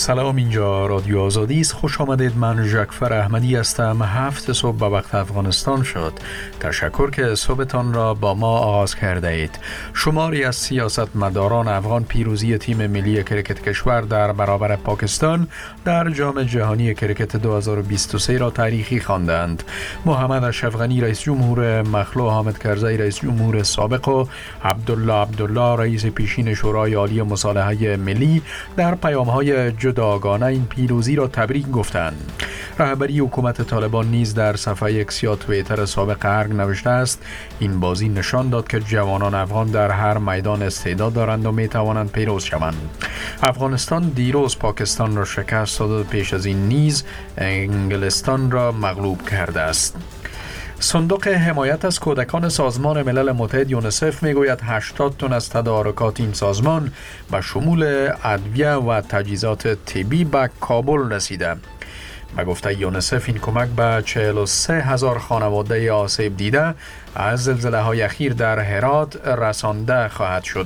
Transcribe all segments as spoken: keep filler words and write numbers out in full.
سلام، اینجا رادیو آزادی است. خوش آمدید. من ژکفر احمدی هستم. هفت صبح به وقت افغانستان شد. تشکر که صبحتان را با ما آغاز کرده اید. شماری از سیاستمداران افغان پیروزی تیم ملی کرکت کشور در برابر پاکستان در جام جهانی کرکت دو هزار و بیست و سه را تاریخی خواندند. محمد اشرف غنی رئیس جمهور، مخلوع حامد کرزی رئیس جمهور سابق و عبدالله عبدالله رئیس پیشین شورای عالی مصالحه ملی در پیام‌های جداگانه این پیروزی را تبریک گفتند. رهبری حکومت طالبان نیز در صفحه اکس یا توییتر سابق ارگ نوشته است: این بازی نشان داد که جوانان افغان در هر میدان استعداد دارند و می توانند پیروز شوند. افغانستان دیروز پاکستان را شکست داد و پیش از این نیز انگلستان را مغلوب کرده است. صندوق حمایت از کودکان سازمان ملل متحد یونیسف میگوید هشتاد تن از تدارکات این سازمان به شمول ادویه و تجهیزات طبی به کابل رسیده. به گفته یونیسف این کمک به چهل و سه هزار خانواده آسیب دیده از زلزله های اخیر در هرات رسانده خواهد شد.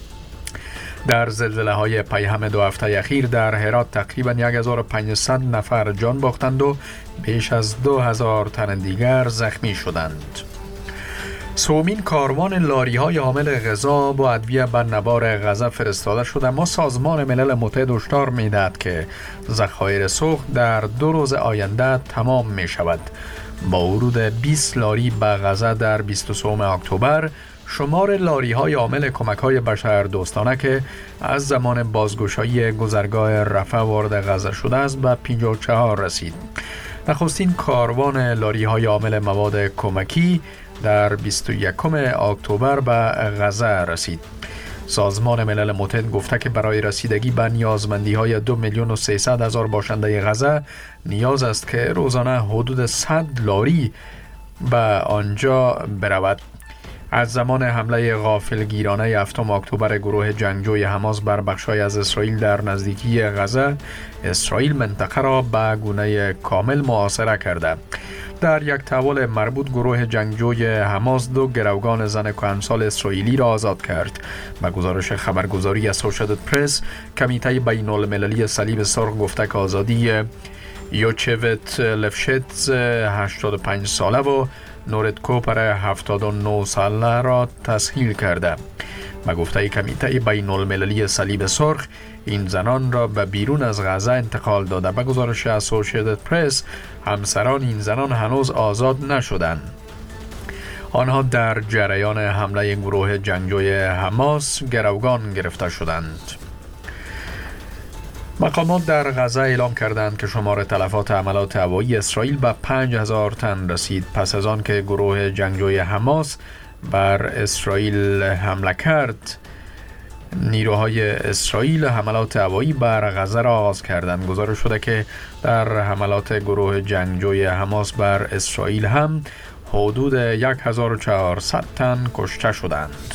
در زلزله های پیهم دو هفته اخیر در هرات تقریبا هزار و پانصد نفر جان باختند و بیش از دو هزار تن دیگر زخمی شدند. سومین کاروان لاری های حامل غذا با ادویه به نوار غزه فرستاده شده، اما سازمان ملل متحد هشدار می‌دهد که ذخایر سوخت در دو روز آینده تمام می شود. با ورود بیست لاری به غزه در بیست و سوم اکتبر، شمار لاری های حامل کمک های بشر دوستانه که از زمان بازگشایی گذرگاه رفح وارد غزه شده است به پنجاه و چهار رسید. نخستین کاروان لاری های حامل مواد کمکی در بیست و یکم اکتبر به غزه رسید. سازمان ملل متحد گفته که برای رسیدگی به نیازمندی های دو میلیون و سیصد هزار باشنده غزه نیاز است که روزانه حدود صد لاری به آنجا برود. از زمان حمله غافلگیرانه هفتم اکتبر گروه جنگجوی حماس بر بخش‌های از اسرائیل در نزدیکی غزه، اسرائیل منطقه را به گونه کامل محاصره کرده. در یک تحول مربوط گروه جنگجوی حماس دو گروگان زن کهنسال اسرائیلی را آزاد کرد. به گزارش خبرگزاری اسوشییتد پرس، کمیته بین المللی صلیب سرخ گفته که آزادی یوچویت لفشتز هشتاد و پنج ساله و نورد کوپر هفتاد و نه ساله را تسهیل کرده. به گفته کمیته بین المللی صلیب سرخ، این زنان را به بیرون از غزه انتقال داده. به گزارش اسوشییتد پرس، همسران این زنان هنوز آزاد نشدند. آنها در جریان حمله گروه جنگجوی حماس گروگان گرفته شدند. مقامات در غزه اعلام کردند که شمار تلفات حملات هوایی اسرائیل به پنج هزار تن رسید پس از آن که گروه جنگجوی حماس بر اسرائیل حمله کرد. نیروهای اسرائیل حملات هوایی بر غزه را آغاز کردند. گزارش شده که در حملات گروه جنگجوی حماس بر اسرائیل هم حدود هزار و چهارصد تن کشته شدند.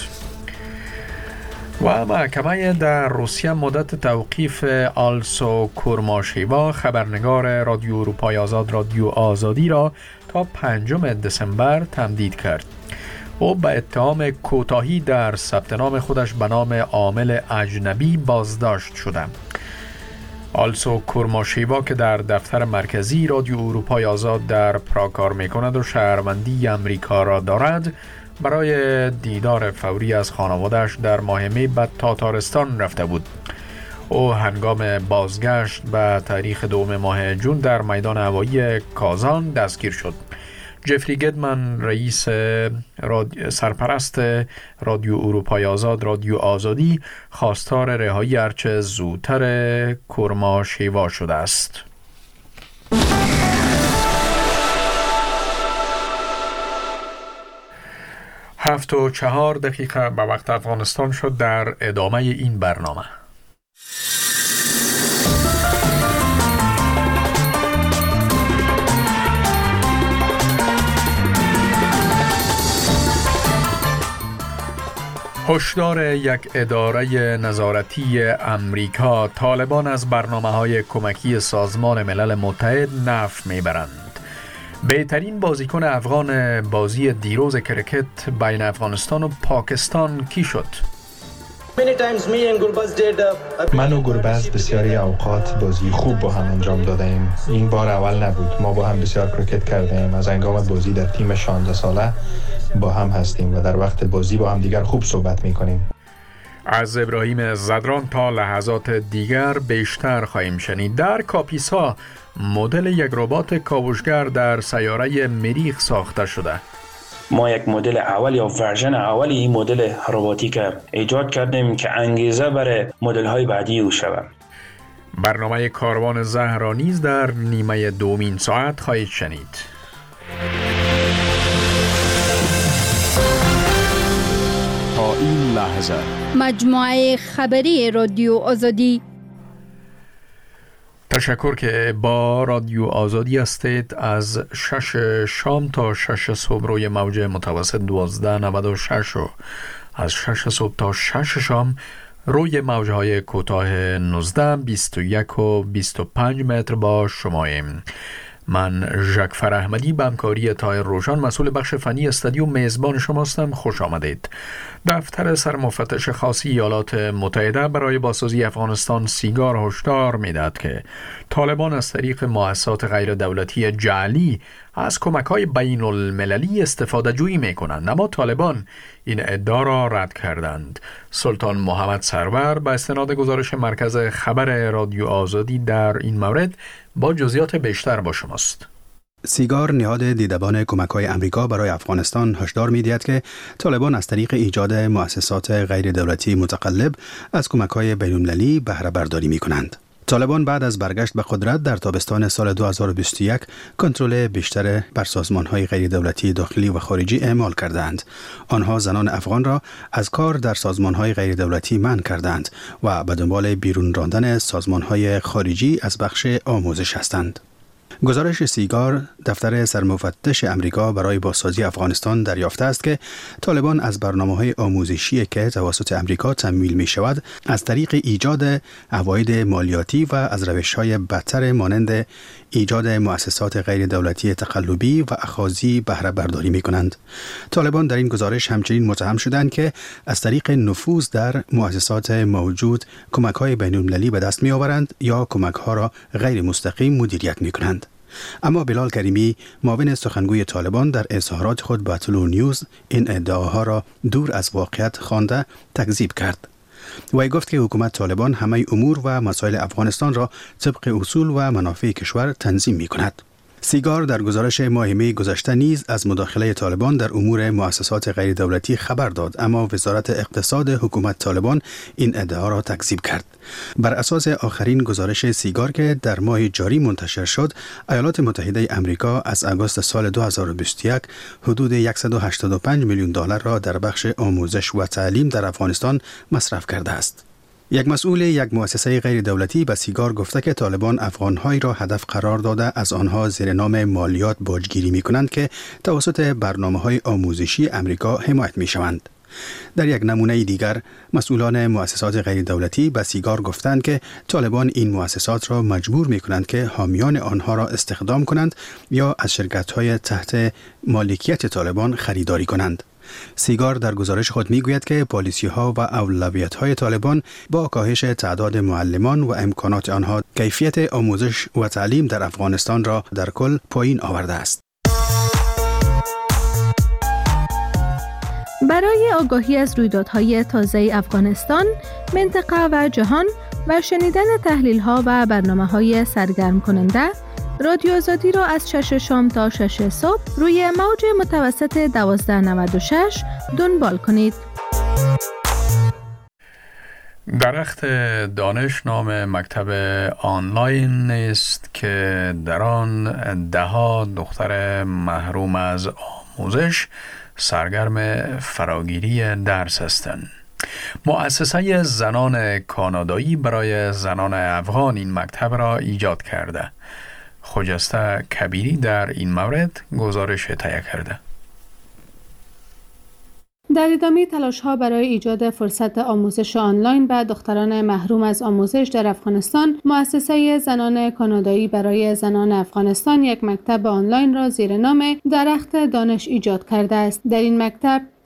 و محکمه در روسیه مدت توقیف آلسو کورماشیوا، خبرنگار رادیو اروپای آزاد رادیو آزادی را تا پنجم دسامبر تمدید کرد. او به اتهام کوتاهی در ثبت نام خودش به نام عامل اجنبی بازداشت شده. آلسو کورماشیوا که در دفتر مرکزی رادیو اروپای آزاد در پراگ کار می‌کند و شهروندی امریکا را دارد، برای دیدار فوری از خانواده‌اش در ماه می به تاتارستان رفته بود. او هنگام بازگشت به تاریخ دوم ماه جون در میدان هوایی کازان دستگیر شد. جفری گدمن، رئیس رادی... سرپرست رادیو اروپای آزاد رادیو آزادی، خواستار رهایی هرچه زودتر کورماشیوا شده است. هفت و چهار دقیقه به وقت افغانستان شد. در ادامه این برنامه هشدار یک اداره نظارتی امریکا: طالبان از برنامه‌های کمکی سازمان ملل متحد نفع میبرند. بهترین بازیکن افغان بازی دیروز کرکت بین افغانستان و پاکستان کی شد؟ من و گربز بسیاری اوقات بازی خوب با هم انجام دادیم. این بار اول نبود. ما با هم بسیار کریکت کردیم. از هنگام بازی در تیم شانزده ساله با هم هستیم و در وقت بازی با هم دیگر خوب صحبت می‌کنیم. از ابراهیم زدران تا لحظات دیگر بیشتر خواهیم شنید. در کاپیسا مدل یک ربات کاوشگر در سیاره مریخ ساخته شده. ما یک مدل اول یا ورژن اول این مدل رباتیک ایجاد کردیم که انگیزه برای مدل های بعدی او شود. برنامه کاروان زهرا نیز در نیمه دومین ساعت خواهید شنید. تا این لحظه مجموعه خبری رادیو آزادی. تشکر که با رادیو آزادی هستید. از شش شام تا شش صبح روی موج متوسط دوازده نود و شش و از شش صبح تا شش شام روی موجهای کوتاه نوزده، بیست و یک و بیست و پنج متر با شماییم. من ژاک فراحمدی به همکاری طاهر روشن مسئول بخش فنی استودیو میزبان شماستم. خوش آمدید. دفتر سرمفتش خاص ایالات متحده برای بازسازی افغانستان سیگار هشدار می‌دهد که طالبان از طریق مؤسسات غیر دولتی جعلی از کمک‌های بین المللی استفاده جویی می‌کنند، اما طالبان این ادعا را رد کردند. سلطان محمد سرور با استناد گزارش مرکز خبر رادیو آزادی در این مورد با جزئیات بیشتر با شماست. سیگار نهاد دیدبان کمک‌های امریکا برای افغانستان هشدار می‌دهد که طالبان از طریق ایجاد مؤسسات غیر دولتی متقلب از کمک‌های بین‌المللی بهره برداری می‌کنند. طالبان بعد از برگشت به قدرت در تابستان سال دو هزار و بیست و یک کنترل بیشتر بر سازمان‌های غیر دولتی داخلی و خارجی اعمال کردند. آنها زنان افغان را از کار در سازمان‌های غیر دولتی منع کردند و به دنبال بیرون راندن سازمان‌های خارجی از بخش آموزش هستند. گزارش سیگار دفتر سرمفتش امریکا برای بازسازی افغانستان دریافته است که طالبان از برنامه‌های آموزشی که توسط امریکا تمویل می‌شود از طریق ایجاد عواید مالیاتی و از روش‌های بدتر مانند ایجاد مؤسسات غیر دولتی تقلبی و اخاذی بهره برداری می‌کنند. طالبان در این گزارش همچنین متهم شدند که از طریق نفوذ در مؤسسات موجود کمک‌های بین‌المللی به دست می‌آورند یا کمک‌ها را غیر مستقیم مدیریت می‌کنند. اما بلال کریمی معاون سخنگوی طالبان در اظهارات خود با طلوع نیوز این ادعاها را دور از واقعیت خوانده تکذیب کرد. وی گفت که حکومت طالبان همه امور و مسائل افغانستان را طبق اصول و منافع کشور تنظیم می کند. سیگار در گزارش ماه می گذشته نیز از مداخله طالبان در امور مؤسسات غیر دولتی خبر داد، اما وزارت اقتصاد حکومت طالبان این ادعا را تکذیب کرد. بر اساس آخرین گزارش سیگار که در ماه جاری منتشر شد، ایالات متحده امریکا از آگوست سال دو هزار و بیست و یک حدود صد و هشتاد و پنج میلیون دلار را در بخش آموزش و تعلیم در افغانستان مصرف کرده است. یک مسئول یک مؤسسه غیر دولتی به سیگار گفته که طالبان افغان‌هایی را هدف قرار داده از آنها زیر نام مالیات باجگیری می‌کنند که توسط برنامه‌های آموزشی امریکا حمایت می‌شوند. در یک نمونه دیگر مسئولان مؤسسات غیر دولتی به سیگار گفتند که طالبان این مؤسسات را مجبور می‌کنند که حامیان آنها را استخدام کنند یا از شرکت‌های تحت مالکیت طالبان خریداری کنند. سیگار در گزارش خود میگوید که پالیسی‌ها و اولویت‌های طالبان با کاهش تعداد معلمان و امکانات آنها کیفیت آموزش و تعلیم در افغانستان را در کل پایین آورده است. برای آگاهی از رویدادهای تازه افغانستان، منطقه و جهان و شنیدن تحلیل‌ها و برنامه‌های سرگرم کننده، رادیو آزادی را از شش شام تا شش صبح روی موج متوسط دوازده نود و شش دنبال کنید. درخت دانش نام مکتب آنلاین است که در آن ده‌ها دختر محروم از آموزش سرگرم فراگیری درس هستند. مؤسسه زنان کانادایی برای زنان افغان این مکتب را ایجاد کرده. خجسته کبیری در این مورد گزارش تهیه کرده. در ادامه تلاش‌ها برای ایجاد فرصت آموزش آنلاین به دختران محروم از آموزش در افغانستان، مؤسسه زنان کانادایی برای زنان افغانستان یک مکتب آنلاین را زیر نام درخت دانش ایجاد کرده است. در این مکتب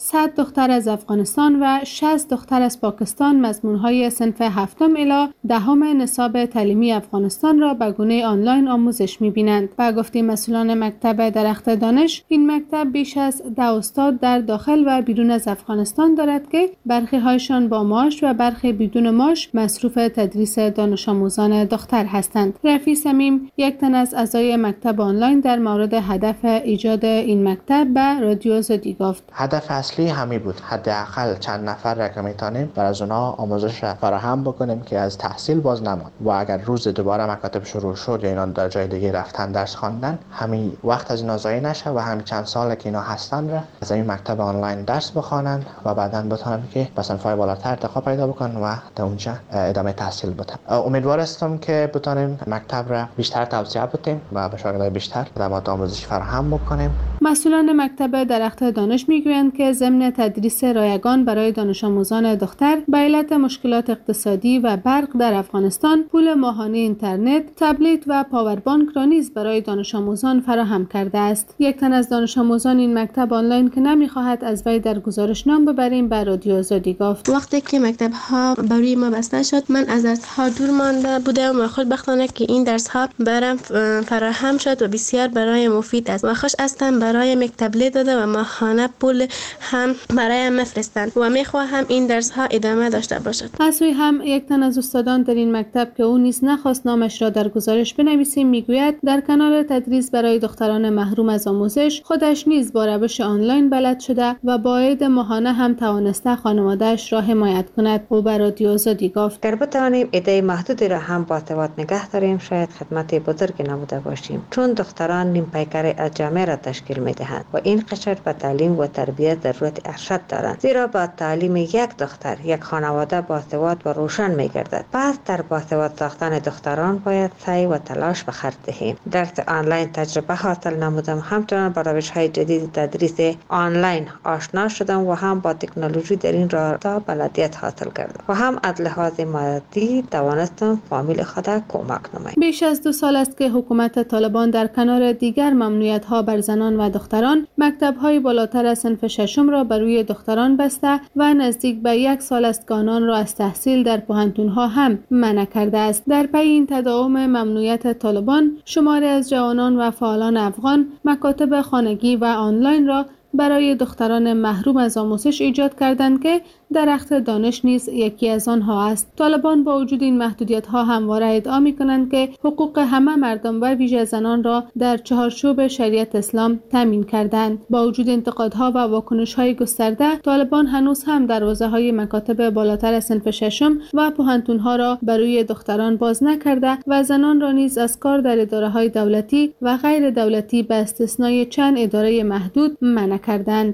صد دختر از افغانستان و شصت دختر از پاکستان مضمون‌های صنف هفتم الی دهم نصاب تعلیمی افغانستان را به گونه آنلاین آموزش می‌بینند. با گفته مسئولان مکتب درخت دانش، این مکتب بیش از ده استاد در داخل و بیرون از افغانستان دارد که برخی هایشان با معاش و برخی بدون معاش مصروف تدریس دانش آموزان دختر هستند. رفیع صمیم، یک تن از اعضای مکتب آنلاین، در مورد هدف ایجاد این مکتب به رادیو آزادی گفت: هدف اصلی همین بود، حداقل چند نفر را که میتونیم بر از اونها آموزش فراهم بکنیم که از تحصیل باز نماند و اگر روز دوباره مکاتب شروع شد یا اینا در جای دیگه رفتن درس خواندن، همین وقت از اینا ضایع نشه و همین چند سال که اینا هستن را از این مکتب آنلاین درس بخوانند و بعداً بتونن که به صنف‌های بالاتر ارتقا پیدا بکنن و در اونجا ادامه تحصیل بدن. امیدوار هستم که بتونیم مکتب را بیشتر توسعه بدیم و به شاگردای بیشتر خدمات آموزشی فراهم بکنیم. مسئولان مکتب درخت دانش میگویند که ضمن تدریس رایگان برای دانش آموزان دختر به علت مشکلات اقتصادی و برق در افغانستان، پول ماهانه اینترنت، تبلت و پاوربانک را نیز برای دانش آموزان فراهم کرده است. یک تن از دانش آموزان این مکتب آنلاین که نمیخواهد از وی در گزارش نام ببریم به رادیو آزادی گفت: وقتی که مکتب ها برای ما بسته شد، من از درس ها دور مانده بودم و خوشبختانه که این درس ها برام فراهم شد و بسیار برای مفید است و خوش هستم برای مکتب داده و ماهانه پول هم برای مفرستند و میخواهم این درس ها ادامه داشته باشد. پسوی هم یک تن از استادان در این مکتب که او نیز نخواست نامش را در گزارش بنویسیم میگوید در کنار تدریس برای دختران محروم از آموزش، خودش نیز با روش آنلاین بلد شده و با عید ماهانه هم توانسته خانواده‌اش را حمایت کند. او به رادیو آزادی گفت: اگر بتوانیم ایده محدودی را هم با ارتباط نگه داریم، شاید خدمت بزرگی نبوده باشیم، چون دختران نیم پیکر از جامعه را تشکیل میدهند و این قشر به تعلیم و تربیت ضرورت ارشد دارند، زیرا با تعلیم یک دختر یک خانواده باسواد و روشن میگردد. پس در باسواد ساختن دختران باید سعی و تلاش به خرج دهیم. درس آنلاین تجربه حاصل نمودم، همچنان با روش‌های جدید تدریس آنلاین آشنا شدم و هم با تکنولوژی در این رابطه بلدیت حاصل کردم و هم از لحاظ مادی توانستم فامیل خود کمک نمایم. بیش از دو سال است که حکومت طالبان در کنار دیگر ممنوعیت‌ها بر زنان و دختران، مکتب‌های بالاتر از صنف ششم را بر روی دختران بسته و نزدیک به یک سال است که آنان را از تحصیل در پوهنتون‌ها هم منع کرده است. در پی این تداوم ممنوعیت طالبان، شماری از جوانان و فعالان افغان مکاتب خانگی و آنلاین را برای دختران محروم از آموزش ایجاد کردند که درخت دانش نیز یکی از آنها است. طالبان با وجود این محدودیت‌ها همواره ادعا می‌کنند که حقوق همه مردم و ویژه زنان را در چهارچوب شریعت اسلام تامین کردند. با وجود انتقادها و واکنش‌های گسترده، طالبان هنوز هم دروازه‌های مکاتب بالاتر از صنف ششم و پوهنتون‌ها را برای دختران باز نکرده و زنان را نیز از کار در اداره‌های دولتی و غیر دولتی به استثنای چند اداره محدود منع کردند.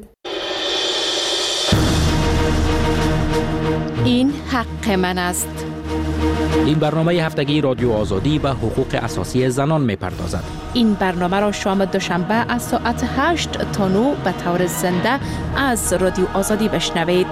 این حق من است. این برنامه هفتگی رادیو آزادی به حقوق اساسی زنان می‌پردازد. این برنامه را شام دوشنبه از ساعت هشت تا نه به طور زنده از رادیو آزادی بشنوید.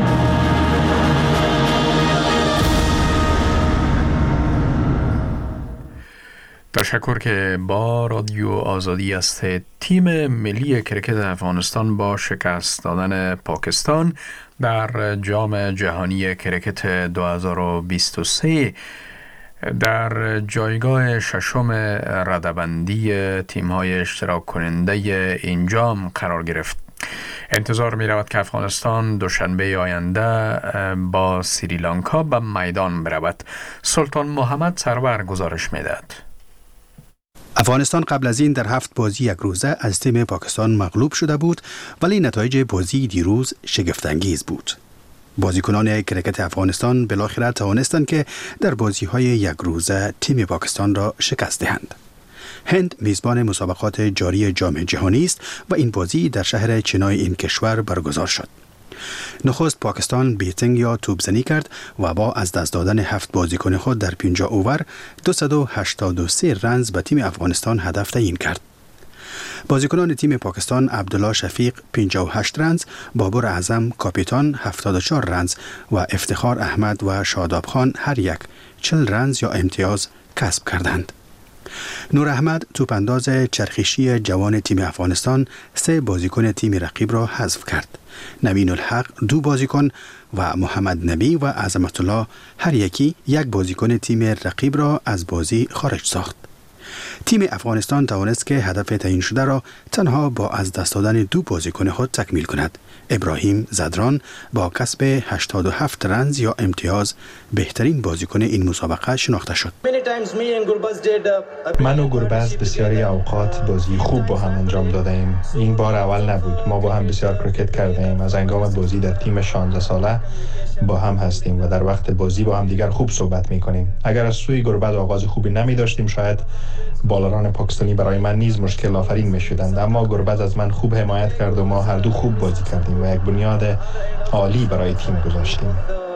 تشکر که با رادیو آزادی هستید. تیم ملی کرکت افغانستان با شکست دادن پاکستان در جام جهانی کرکت دو هزار و بیست و سه در جایگاه ششم رده‌بندی تیم‌های اشتراک کننده این جام قرار گرفت. انتظار می رود که افغانستان دوشنبه آینده با سریلانکا به میدان برود. سلطان محمد سرور گزارش می دهد. افغانستان قبل از این در هفت بازی یک روزه از تیم پاکستان مغلوب شده بود، ولی نتایج بازی دیروز شگفت‌انگیز بود. بازیکنان کرکت افغانستان بالاخره توانستند که در بازی‌های یک روزه تیم پاکستان را شکست دهند. هند میزبان مسابقات جاری جام جهانی است و این بازی در شهر چنای این کشور برگزار شد. نخست پاکستان بیتینگ یا توپزنی کرد و با از دست دادن هفت بازیکن خود در پنجاه اوور دویست و هشتاد و سه رنز به تیم افغانستان هدف تعیین کرد. بازیکنان تیم پاکستان عبدالله شفیق پنجاه و هشت رنز، بابر اعظم کاپیتان هفتاد و چهار رنز و افتخار احمد و شاداب خان هر یک چهل رنز یا امتیاز کسب کردند. نور احمد توپانداز چرخشی جوان تیم افغانستان سه بازیکن تیم رقیب را حذف کرد. نوین الحق دو بازیکن و محمد نبی و عظمت الله هر یکی یک بازیکن تیم رقیب را از بازی خارج ساخت. تیم افغانستان توانست که هدف تعیین شده را تنها با از دست دادن دو بازیکن خود تکمیل کند. ابراهیم زدران با کسب هشتاد و هفت رنز یا امتیاز بهترین بازیکن این مسابقه شناخته شد. من و گربز بسیاری اوقات بازی خوب با هم انجام داده ایم. این بار اول نبود. ما با هم بسیار کرکت کرده ایم. از هنگام بازی در تیم شانزده ساله با هم هستیم و در وقت بازی با هم دیگر خوب صحبت می کنیم. اگر از سوی گربز آغاز خوبی نمی داشتیم شاید بالران پاکستانی برای من نیز مشکل آفرین می شدند، اما گربز از من خوب حمایت کرد و ما هر دو خوب بازی کردیم و یک بنیاد عالی برای تیم گذاشتیم.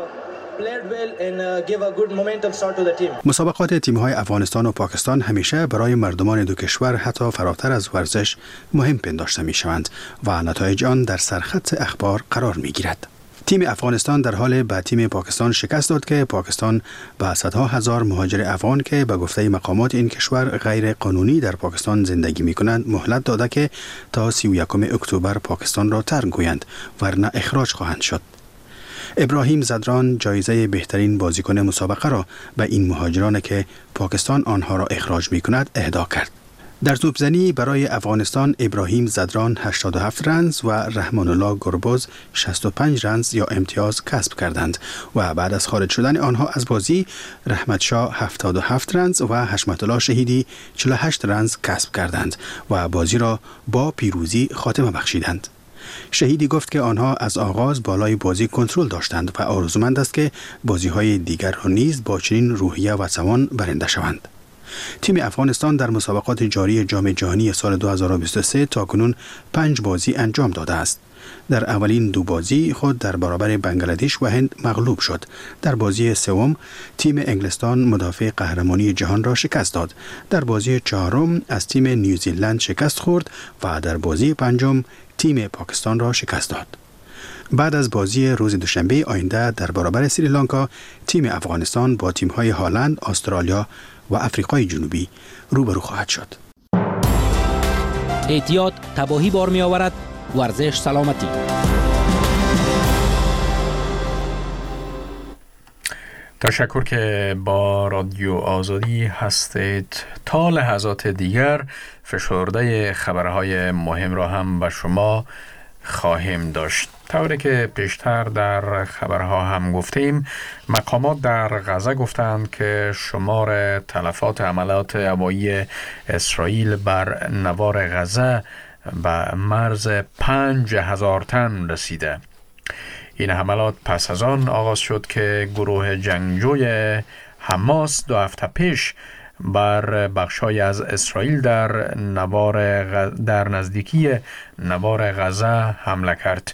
مسابقات تیم‌های افغانستان و پاکستان همیشه برای مردمان دو کشور حتی فراتر از ورزش مهم پنداشته می‌شوند و نتایج آن در سرخط اخبار قرار می‌گیرد. تیم افغانستان در حال به تیم پاکستان شکست داد که پاکستان به صدها هزار مهاجر افغان که به گفته مقامات این کشور غیر قانونی در پاکستان زندگی می‌کنند مهلت داده که تا سی و یکم اکتبر پاکستان را ترک گویند ورنه اخراج خواهند شد. ابراهیم زدران جایزه بهترین بازیکن مسابقه را به این مهاجران که پاکستان آنها را اخراج می‌کند اهدا کرد. در توپزنی برای افغانستان ابراهیم زدران هشتاد و هفت رنز و رحمان الله گربز شصت و پنج رنز یا امتیاز کسب کردند و بعد از خارج شدن آنها از بازی رحمت شاه هفتاد و هفت رنز و حشمت الله شهیدی چهل و هشت رنز کسب کردند و بازی را با پیروزی خاتمه بخشیدند. شهیدی گفت که آنها از آغاز بالای بازی کنترل داشتند و آرزومند است که بازی‌های دیگر را نیز با چنین روحیه و توان برنده شوند. تیم افغانستان در مسابقات جاری جام جهانی سال دو هزار و بیست و سه تاکنون پنج بازی انجام داده است. در اولین دو بازی خود در برابر بنگلادش و هند مغلوب شد. در بازی سوم تیم انگلستان مدافع قهرمانی جهان را شکست داد. در بازی چهارم از تیم نیوزیلند شکست خورد و در بازی پنجم تیم پاکستان را شکست داد. بعد از بازی روز دوشنبه آینده در برابر سریلانکا تیم افغانستان با تیم‌های هلند، استرالیا و آفریقای جنوبی روبرو خواهد شد. احتیاط تباهی بار می آورد. ورزش سلامتی. تشکر که با رادیو آزادی هستید. تا لحظات دیگر فشرده خبرهای مهم را هم به شما خواهیم داشت. طوری که پیشتر در خبرها هم گفتیم، مقامات در غزه گفتند که شمار تلفات عملیات هوایی اسرائیل بر نوار غزه به مرز پنج هزار تن رسیده. این حملات پس از آن آغاز شد که گروه جنگجوی حماس دو هفته پیش بر بخشای از اسرائیل در نوار غ... در نزدیکی نوار غزه حمله کرد.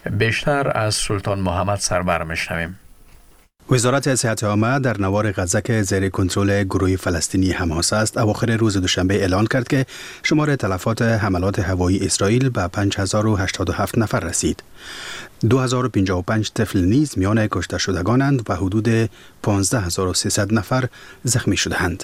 بیشتر از سلطان محمد سربر میشنویم. وزارت صحت عامه در نوار غزه که زیر کنترل گروه فلسطینی حماس است اواخر روز دوشنبه اعلان کرد که شمار تلفات حملات هوایی اسرائیل به پنج هزار و هشتاد و هفت نفر رسید. دو هزار و پنجاه و پنج طفل نیز میان کشته شدگانند و حدود پانزده هزار و سیصد نفر زخمی شدهاند.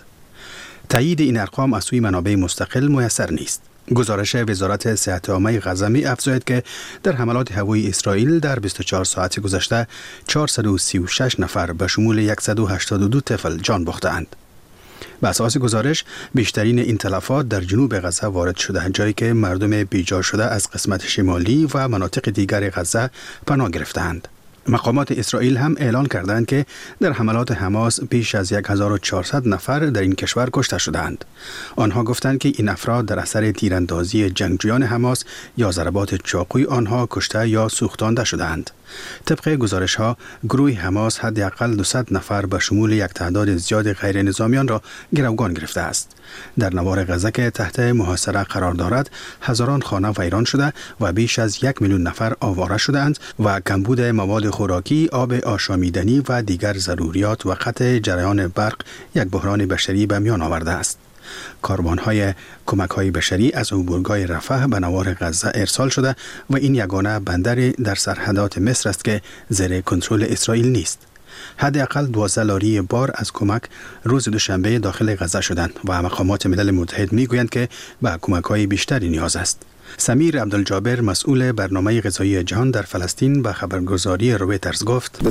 تایید این ارقام از سوی منابع مستقل میسر نیست. گزارش وزارت صحت عامه غزه می افزاید که در حملات هوایی اسرائیل در بیست و چهار ساعت گذشته چهارصد و سی و شش نفر به شمول صد و هشتاد و دو طفل جان باختند. به اساس گزارش بیشترین این تلفات در جنوب غزه وارد شده، جایی که مردم بیجا شده از قسمت شمالی و مناطق دیگر غزه پناه گرفتند. مقامات اسرائیل هم اعلان کردند که در حملات حماس بیش از هزار و چهارصد نفر در این کشور کشته شدند. آنها گفتند که این افراد در اثر تیراندازی جنگجویان حماس یا ضربات چاقوی آنها کشته یا سوختانده شدند. طبق گزارش ها گروه حماس حداقل دویست نفر به شمول یک تعداد زیاد غیر نظامیان را گروگان گرفته است. در نوار غزه که تحت محاصره قرار دارد هزاران خانه ویران شده و بیش از یک میلیون نفر آواره شدند و کمبود مواد خوراکی، آب آشامیدنی و دیگر ضروریات و قطع جریان برق یک بحران بشری به میان آورده است. کاروان‌های کمک‌های بشری از عبورگاه رفح به نوار غزه ارسال شده و این یگانه بندری در سرحدات مصر است که زیر کنترل اسرائیل نیست. حداقل دوازده لاری بار از کمک روز دوشنبه داخل غزه شدند و مقامات ملل متحد میگویند که به کمک‌های بیشتری نیاز است. سمیر عبدالجابر مسئول برنامه غذایی جهان در فلسطین به خبرگزاری رویترز گفت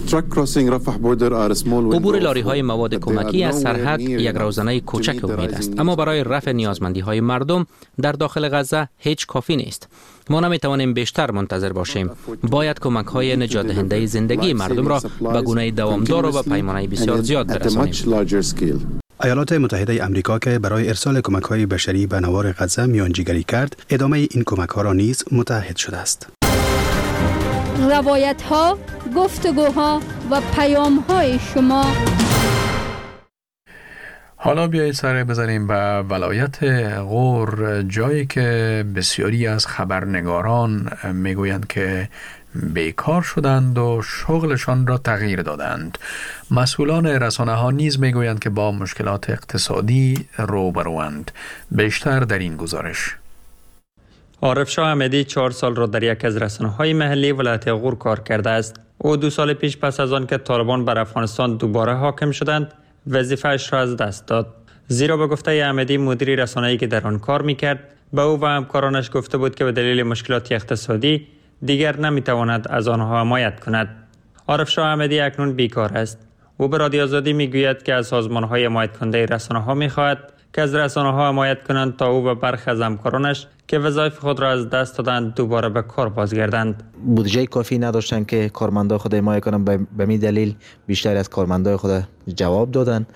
عبور لاری‌های مواد کمکی از سرحد یک روزنه کوچک امید است، اما برای رفع نیازمندی‌های مردم در داخل غزه هیچ کافی نیست. ما نمی‌توانیم بیشتر منتظر باشیم. باید کمک‌های نجات دهنده زندگی مردم را به گونه دوامدار و به پیمانه بسیار زیاد برسانیم. ایالات متحده آمریکا که برای ارسال کمک‌های بشری به نوار غزه میانجیگری کرد، ادامه این کمک‌ها را نیز متحد شده است. روایت‌ها، گفتگوها و پیام‌های شما. حالا بیایید سر بزنیم به ولایت غور، جایی که بسیاری از خبرنگاران میگویند که بیکار شدند و شغلشان را تغییر دادند. مسئولان رسانه ها نیز میگویند که با مشکلات اقتصادی روبروند. بیشتر در این گزارش. عارف شاه احمدی چهار سال را در یک از رسانه‌های محلی ولایت غور کار کرده است. او دو سال پیش پس از آن که طالبان بر افغانستان دوباره حاکم شدند، وظیفه‌اش را از دست داد. زیرا به گفته احمدی مدیر رسانه‌ای که در آن کار می‌کرد، به او و همکارانش گفته بود که به دلیل مشکلات اقتصادی دیگر نمی‌تواند از آنها حمایت کند. عارف شاه احمدی اکنون بیکار است. او به رادیو آزادی می‌گوید که از سازمان‌های حمایت کننده رسانه‌ها می‌خواهد که از رسانه‌ها حمایت کنند تا او و برخی از همکارانش که وظایف خود را از دست دادند دوباره به کار بازگردند. بودجه کافی نداشتند که کارمندان خود حمایت کنند. به می دلیل بیشتر از کارمندان خود جواب دادند.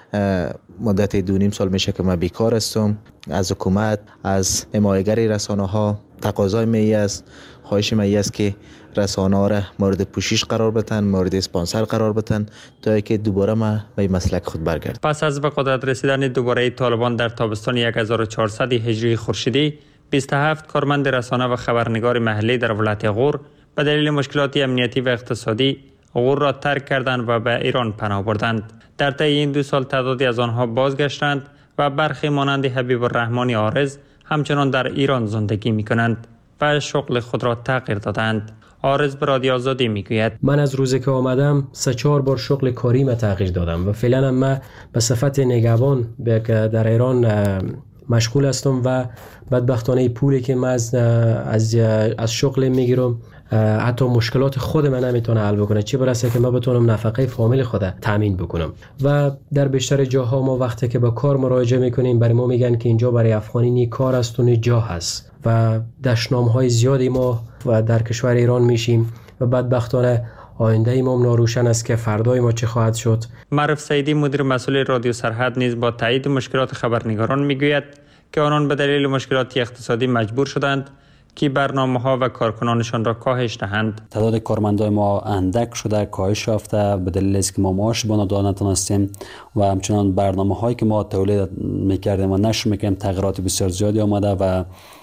مدت دو نیم سال میشه که من بیکار هستم. از حکومت، از حمایتگری رسانه‌ها تقاضای می است، خواهش می است که رسانه‌ها را مورد پوشش قرار بدن، مورد اسپانسر قرار بدن تا اینکه دوباره ما به مسلک خود برگردیم. پس از به قدرت رسیدن دوباره طالبان در تابستان هزار و چهارصد هجری خورشیدی، بیست و هفت کارمند رسانه و خبرنگار محلی در ولایت غور به دلیل مشکلات امنیتی و اقتصادی غور را ترک کردند و به ایران پناه بردند. در طی این دو سال تعدادی از آنها بازگشتند و برخی مانند حبیب الرحمن عارض همچنان در ایران زندگی می‌کنند و شغل خود را تغییر دادند. عارض به رادیو آزادی میگوید من از روزی که آمدم سه چهار بار شغل کاری ما تغییر دادم و فعلا هم من به صفت نگهبان در ایران مشغول هستم و بدبختانه پولی که من از از از شغل میگیرم حتی مشکلات خود من نمیتونه حل بکنه، چه برسه که من بتونم نفقه فامیل خود تامین بکنم. و در بیشتر جاها ما وقتی که به کار مراجعه میکنیم برای ما میگن که اینجا برای افغانی نی کار است و نی جا هست و دشنامهای زیادی ما و در کشور ایران میشیم و بدبختانه آینده ما ناروشن است که فردای ما چه خواهد شد. معروف سیدی مدیر مسئول رادیو سرحد نیز با تایید مشکلات خبرنگاران میگوید که آنان به دلیل مشکلات اقتصادی مجبور شدند که برنامه‌ها و کارکنانشان را کاهش دهند. تعداد کارمندان ما اندک شده، کاهش یافته به دلیل است که ما معاش بالا نتونستیم و همچنان برنامه‌هایی که ما تولید می‌کردیم و نشر می‌کردیم تغییرات بسیار زیادی آمده و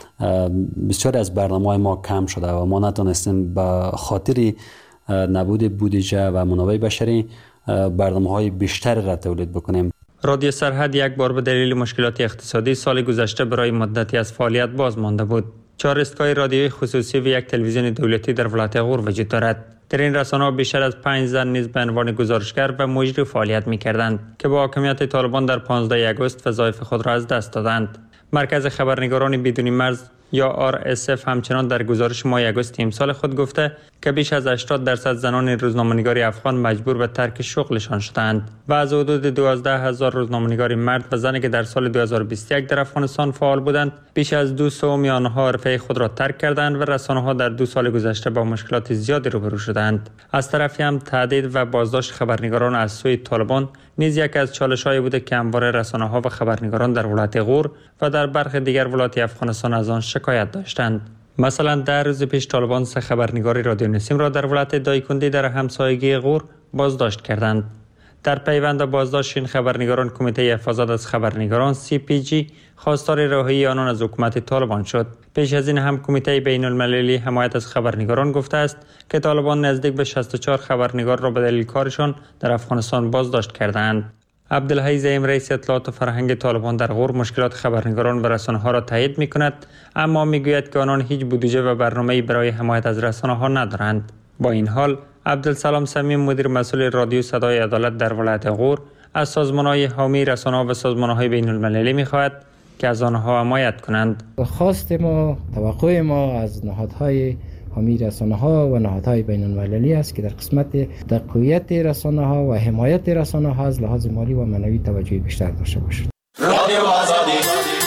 بسیاری از برنامه‌های ما کم شده و ما نتونستیم به خاطر نبود بودجه و منابع بشری برنامه‌های بیشتری را تولید بکنیم. رادیو سرحد یک بار به دلیل مشکلات اقتصادی سال گذشته برای مدتی از فعالیت باز مانده بود. چهار ایستگاه رادیویی خصوصی و یک تلویزیون دولتی در ولایت غور وجود دارد. در این رسانه‌ها بیشتر از پنج زن نیز به عنوان گزارشگر و مجری فعالیت می‌کردند که با حاکمیت طالبان در پانزده آگوست وظایف خود را از دست دادند. مرکز خبرنگاران بدون مرز یا آر اس اف همچنان در گزارش ماه آگوست امسال خود گفته که بیش از هشتاد درصد زنان روزنامه‌نگار افغان مجبور به ترک شغلشان شدند و از حدود دوازده هزار روزنامه‌نگار مرد و زنی که در سال دو هزار و بیست و یک در افغانستان فعال بودند، بیش از دو سوم آنها حرفه خود را ترک کردند و رسانه‌ها در دو سال گذشته با مشکلات زیادی روبرو شدند. از طرفی هم تهدید و بازداشت خبرنگاران از سوی طالبان نیز یک از چالش‌هایی بوده که همواره رسانه‌ها و خبرنگاران در ولایت غور و در برخی دیگر ولایات افغانستان از آن شکایت داشتند. مثلا در روز پیش طالبان سه خبرنگار رادیو نسیم را در ولایت دایکندی در همسایگی غور بازداشت کردند. در پیوند بازداشت این خبرنگاران کمیته حفاظت از خبرنگاران سی پی جی خواستار رهایی آنان از حکومت طالبان شد. پیش از این هم کمیته بین المللی حمایت از خبرنگاران گفته است که طالبان نزدیک به شصت و چهار خبرنگار را به دلیل کارشان در افغانستان بازداشت کردند. عبدالحی زعیم رئیس اطلاعات و فرهنگ طالبان در غور مشکلات خبرنگاران و رسانه‌ها را تایید می‌کند، اما می‌گوید که آنان هیچ بودجه و برنامه‌ای برای حمایت از رسانه‌ها ندارند. با این حال عبدالسلام صمیم مدیر مسئول رادیو صدای عدالت در ولایت غور از سازمان‌های حامی رسانه‌ها و سازمان‌های بین‌المللی می‌خواهد که از آنها حمایت کنند. خواست ما، توقع ما از نهادهای حامی رسانه‌ها و نهادهای بین‌المللی است که در قسمت تقویت رسانه‌ها و حمایت رسانه‌ها از لحاظ مالی و معنوی توجه بیشتر داشته باشد. رادیو آزادی.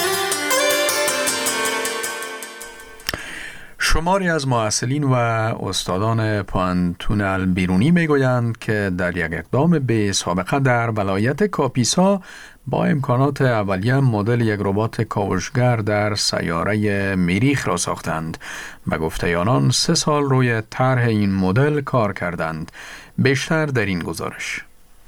شماری از محصلین و استادان پانتون البیرونی میگویند که در یک اقدام به سابقه در ولایت کاپیسا با امکانات اولیه مدل یک ربات کاوشگر در سیاره مریخ را ساختند. به گفته آنان سه سال روی طرح این مدل کار کردند. بیشتر در این گزارش.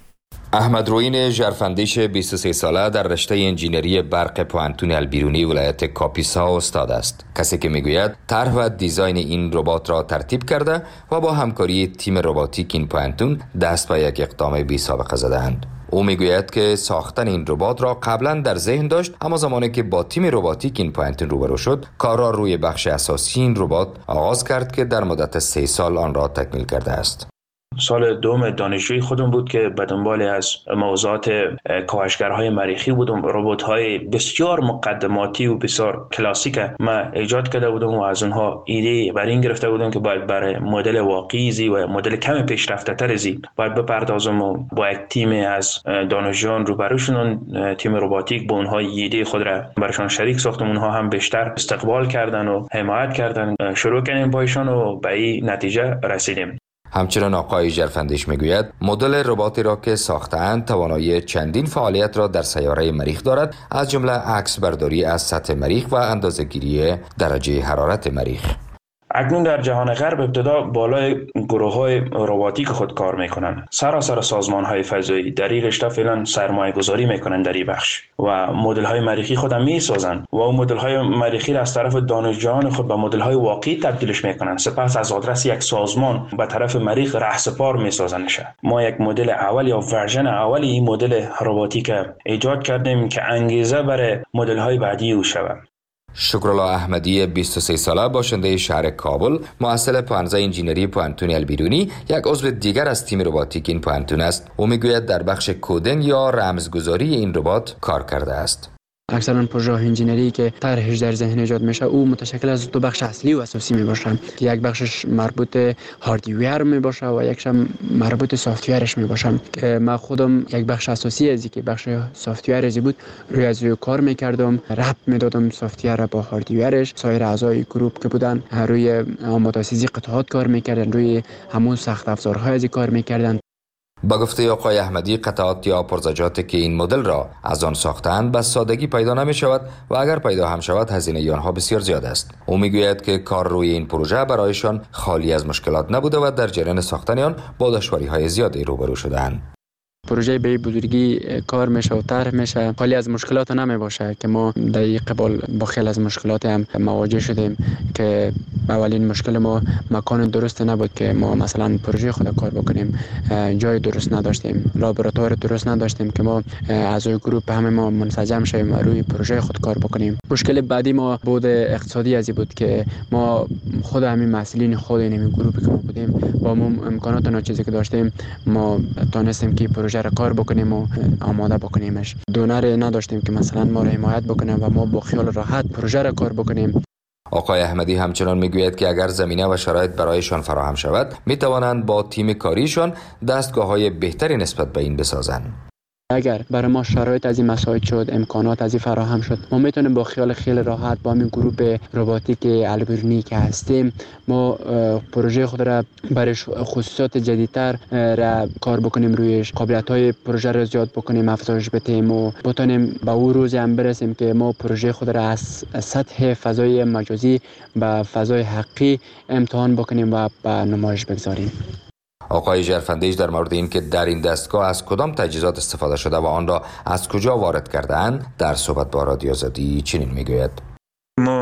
احمد روین ژرفندیش بیست و سه ساله در رشته انجینری برق پانتون البیرونی ولایت کاپیسا استاد است. کسی که میگوید طرح و دیزاین این ربات را ترتیب کرده و با همکاری تیم رباتیک این پانتون دست به یک اقدام بی سابقه زدند. او میگوید که ساختن این ربات را قبلا در ذهن داشت، اما زمانی که با تیم رباتیک این پانتون روبرو شد کار را روی بخش اساسی این ربات آغاز کرد که در مدت سه سال آن را تکمیل کرده است. سال دوم دانشجویی خودم بود که به دنبال از موضوعات کاوشگرهای مریخی بودم. ربات‌های بسیار مقدماتی و بسیار کلاسیک ما ایجاد کرده بودم و از اونها ایده بر این گرفته بودم که باید برای مدل واقعی زی و مدل کم پیشرفته تر زی باید بپردازم و با یک تیم از دانشجویان روبرو شدن. تیم رباتیک با اونها ایده خود را برشان شریک ساختم. اونها هم بیشتر استقبال کردن و حمایت کردن. شروع کردیم با ایشان و به این نتیجه رسیدیم. همچنان آقای ژرفندیش میگوید مدل رباتی را که ساخته‌اند توانایی چندین فعالیت را در سیاره مریخ دارد، از جمله عکس برداری از سطح مریخ و اندازه‌گیری درجه حرارت مریخ. اکنون در جهان غرب ابتدا بالای گروه‌های رباتیک خود کار میکنند. سراسر سازمان‌های فضایی در این رشته فعلا سرمایه‌گذاری میکنند در این بخش و مدل‌های مریخی خود هم میسازند و اون مدل‌های مریخی را از طرف دانشجویان خود به مدل‌های واقعی تبدیلش میکنند. سپس از آدرس یک سازمان به طرف مریخ رهسپار میسازندش. ما یک مدل اول یا ورژن اولی این مدل رباتیک ایجاد کردیم که انگیزه برای مدل‌های بعدی او شود. شکرالله احمدی بیست و سه ساله باشنده شهر کابل، محصل پانزده انجینری پانتون البیرونی، یک عضو دیگر از تیم رباتیک این پانتون است. او میگوید در بخش کدینگ یا رمزگذاری این ربات کار کرده است. اکثرا پروژه انجینری که طرحش در ذهن ایجاد میشه او متشکل از دو بخش اصلی و اساسی می باشه که یک بخشش مربوط هاردویر می باشه و یکش مربوط سافتویرش می باشه که من خودم یک بخش اساسی ازی که بخش سافتویر ازی بود روی از روی کار میکردم، ربط میدادم سافتویر را با هاردویرش. سایر اعضای گروپ که بودن روی آماده‌سازی قطعات کار میکردن، روی همون سخت افزارهای ازی کار میکردن. با گفته آقای احمدی قطعات یا پرزجاتی که این مدل را از آن ساختند به سادگی پیدا نمی شود و اگر پیدا هم شود هزینه آنها بسیار زیاد است. او میگوید که کار روی این پروژه برایشان خالی از مشکلات نبوده و در جریان ساختن آن با دشواری‌های زیادی روبرو شدند. پروژه به بزرگی کار میشه و طرح میشه، خالی از مشکلات نمی باشه که ما در قبال با خیلی از مشکلات هم مواجه شدیم که اولین مشکل ما مکان درست نبود که ما مثلا پروژه خود کار بکنیم، جای درست نداشتیم، لابراتوار درست نداشتیم که ما اعضای گروپ همه ما منسجم شیم و روی پروژه خود کار بکنیم. مشکل بعدی ما بود اقتصادی ازی بود که ما خود همین مسئولین خود این گروپی که ما بودیم با ما امکانات ناچیزی که داشتیم ما تونستیم که پروژه را کار بکنیم و آماده بکنیمش. دونر نداشتیم که مثلا ما را حمایت بکنه و ما با خیال راحت پروژه را کار بکنیم. آقای احمدی همچنان میگوید که اگر زمینه و شرایط برایشان فراهم شود می توانند با تیم کاریشان دستگاه‌های بهتری نسبت به این بسازند. اگر برای ما شرایط از این مساعد شد، امکانات از این فراهم شد، ما میتونیم با خیال خیلی راحت با همین گروه رباتیک البیرونی که هستیم ما پروژه خود را برای خصوصیات جدیدتر را کار بکنیم، رویش قابلیت‌های پروژه را زیاد بکنیم، افزایش بدیم و بتونیم به اون روز هم برسیم که ما پروژه خود را از سطح فضای مجازی به فضای حقیقی امتحان بکنیم و به نمایش بگذاریم. آقای ژرفندیش در مورد این که در این دستگاه از کدام تجهیزات استفاده شده و آن را از کجا وارد کرده‌اند در صحبت با رادیو آزادی چنین میگوید: ما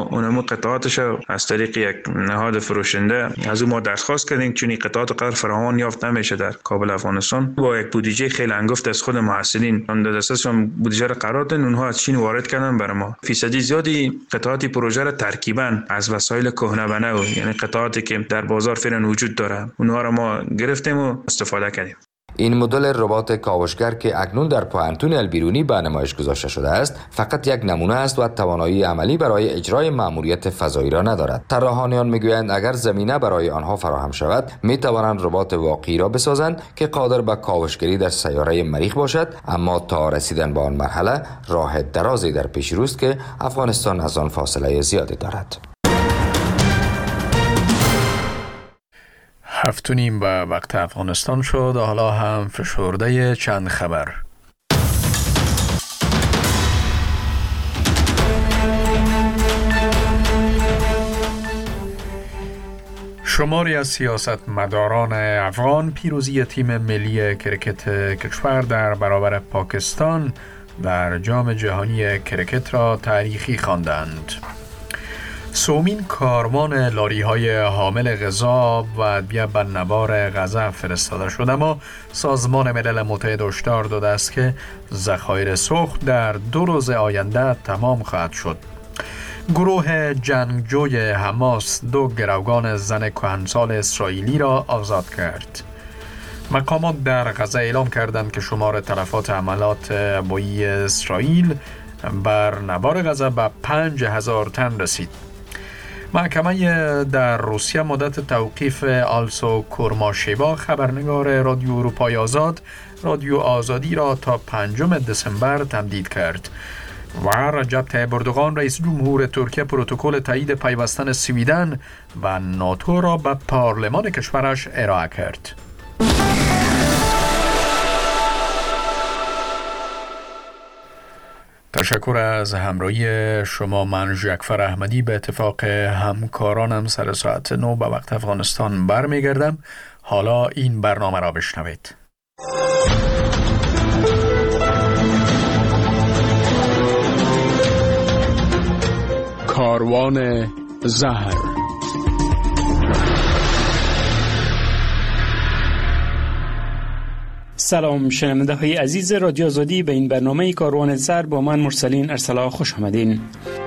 اونمو قطعاتش از طریق یک نهاد فروشنده از اون ما درخواست کردیم، چون این قطعات قدر فراوان یافت نمیشه در کابل افغانستان. با یک بودجه خیلی انگفت از خود محصلین اون در دسترسشون بودجه را قرار دادن، اونها از چین وارد کردن برای ما. فیصدی زیادی قطعات پروژه را ترکیباً از وسایل کهنه به نو، یعنی قطعاتی که در بازار فعلا وجود داره، اونها را ما گرفتیم و استفاده کردیم. این مدل ربات کاوشگر که اکنون در پوانتون البیرونی به نمایش گذاشته شده است فقط یک نمونه است و توانایی عملی برای اجرای مأموریت فضایی را ندارد. طراحان میگویند اگر زمینه برای آنها فراهم شود می توانند ربات واقعی را بسازند که قادر به کاوشگری در سیاره مریخ باشد، اما تا رسیدن به آن مرحله راه درازی در پیش روست که افغانستان از آن فاصله زیادی دارد. هفت و نیم به وقت افغانستان شد. حالا هم فشرده چند خبر. شماری از سیاستمداران افغان پیروزی تیم ملی کرکت کشور در برابر پاکستان در جام جهانی کرکت را تاریخی خواندند. سومین کاروان لاری های حامل غذا و ادویه به نوار غزه فرستاده شد، اما سازمان ملل متحد هشدار داده است که ذخایر سوخت در دو روز آینده تمام خواهد شد. گروه جنگجوی حماس دو گروگان زن کهنسال اسرائیلی را آزاد کرد. مقامات در غزه اعلام کردند که شمار تلفات حملات هوایی اسرائیل بر نوار غزه به پنج هزار تن رسید. محکمه در روسیه مدت توقیف آلسو کورماشیوا خبرنگار رادیو اروپای آزاد رادیو آزادی را تا پنجم دسامبر تمدید کرد و رجب طیب اردوغان رئیس جمهور ترکیه پروتکل تایید پیوستن سویدن و ناتو را به پارلمان کشورش ارائه کرد. تشکر از همراهی شما. من جعفر احمدی به اتفاق همکارانم سر ساعت نو به وقت افغانستان برمیگردم. حالا این برنامه را بشنوید. کاروان زهر. سلام شنونده های عزیز رادیو آزادی، به این برنامه کاروان زهر با من مرسلین ارسلا خوش آمدین.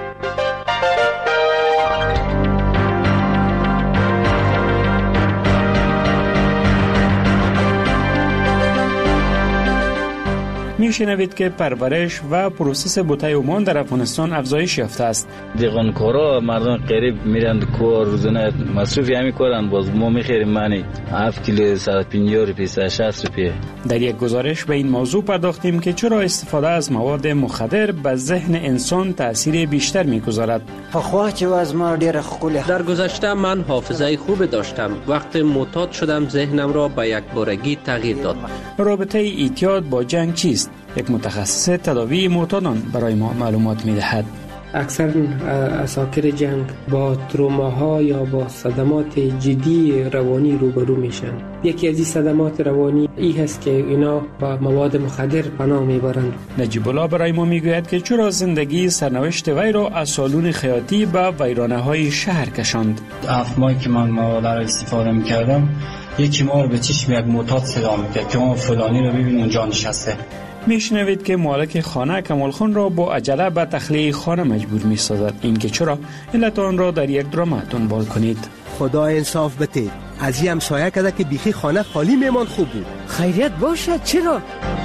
میشنوید که پرورش و پروسس بوته اومان در افغانستان افزایش یافته است. دیغانکارا مردم قریب میرند کار روزانه مصرفی همی کارند، باز ما میخریم منی هفت کیلو صد و پنجاه روپیه صد و شصت روپیه. در یک گزارش به این موضوع پرداختیم که چرا استفاده از مواد مخدر به ذهن انسان تأثیر بیشتر میگذارد. در گذشته من حافظه خوب داشتم، وقت معتاد شدم ذهنم را به یک بارگی تغییر داد. رابطه اعتیاد با جنگ چیست؟ یک متخصص تداوی معتادان برای ما معلومات می‌دهد. اکثر اساکر جنگ با تروماها یا با صدمات جدی روانی روبرو میشن. یکی از این صدمات روانی این هست که اینا با مواد مخدر پناه میبرند. نجیب الله برای ما میگوید که چرا زندگی سرنوشت وی را از سالون خیاطی به ویرانه‌های شهر کشاند. هفت ماهی که من مواد را استفاده میکردم، یکی ما رو به چشم یک معتاد صدا میکرد که ما فلانی رو ببین اونجا نشسته. میشنوید که مالک خانه کمال خان را با عجله به تخلیه خانه مجبور میسازد. این که چرا؟ علت آن را در یک درام دنبال کنید. خدا انصاف بده، از این همسایه کرده که بیخی خانه خالی میمان خوب بود. خیریت باشد چرا؟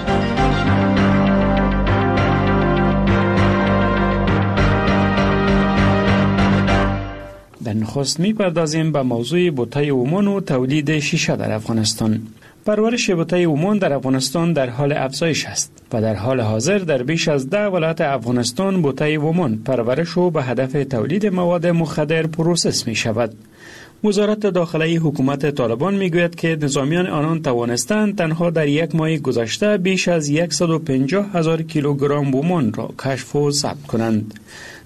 در نخست میپردازیم به موضوع بوته اومان و تولید شیشه در افغانستان. پرورش بوته اومان در افغانستان در حال افزایش است و در حال حاضر در بیش از ده ولایت افغانستان بوته اومان پرورش و به هدف تولید مواد مخدر پروسس می شود. وزارت داخلی حکومت طالبان می گوید که نظامیان آنان توانستند تنها در یک ماه گذشته بیش از صد و پنجاه هزار کیلوگرم اومان را کشف و ضبط کنند.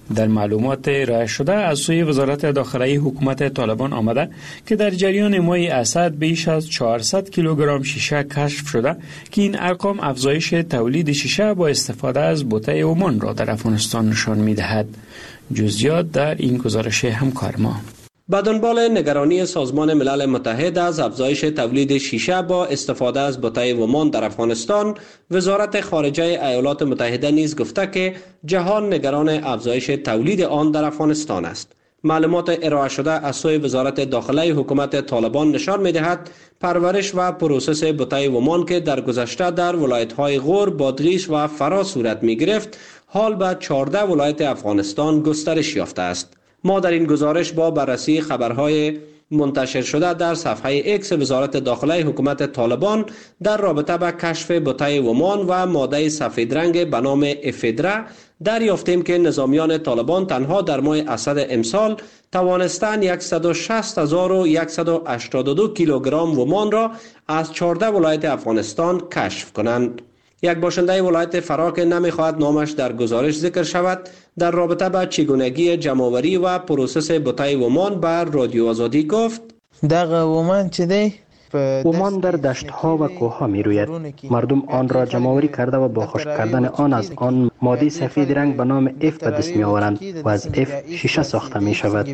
در معلومات ارائه شده از سوی وزارت داخلی حکومت طالبان آمده که در جریان ماه اسد بیش از چهارصد کیلوگرم شیشه کشف شده که این ارقام افزایش تولید شیشه با استفاده از بوته عمان را در افغانستان نشان می‌دهد. جزئیات در این گزارش همکار ما. به دنبال نگرانی سازمان ملل متحد از افزایش تولید شیشه با استفاده از بوته عمان در افغانستان، وزارت خارجه ایالات متحده نیز گفته که جهان نگران افزایش تولید آن در افغانستان است. معلومات ارائه شده از سوی وزارت داخلی حکومت طالبان نشان می‌دهد پرورش و پروسس بوته عمان که در گذشته در ولایت‌های غور، بادغیس و فرا صورت می‌گرفت، حال به چهارده ولایت افغانستان گسترش یافته است. ما در این گزارش با بررسی خبرهای منتشر شده در صفحه اکس وزارت داخلی حکومت طالبان در رابطه با کشف بوته عمان و ماده سفید رنگ به نام افدرا دریافتیم که نظامیان طالبان تنها در ماه اسد امسال توانستند صد و شصت هزار و صد و هشتاد و دو کیلوگرم عمان را از چهارده ولایت افغانستان کشف کنند. یک باشنده ولایت فرا که نمیخواهد نامش در گزارش ذکر شود، در رابطه با چگونگی جمع‌آوری و پروسس بوته عمان بر رادیو آزادی گفت: دغه عمان چه دی؟ عمان در دشت‌ها و کوه‌ها می‌روید. مردم آن را جمع‌آوری کرده و با خشک کردن آن از آن ماده سفید رنگ به نام اف به دست می‌آورند و از اف شیشه ساخته می‌شود.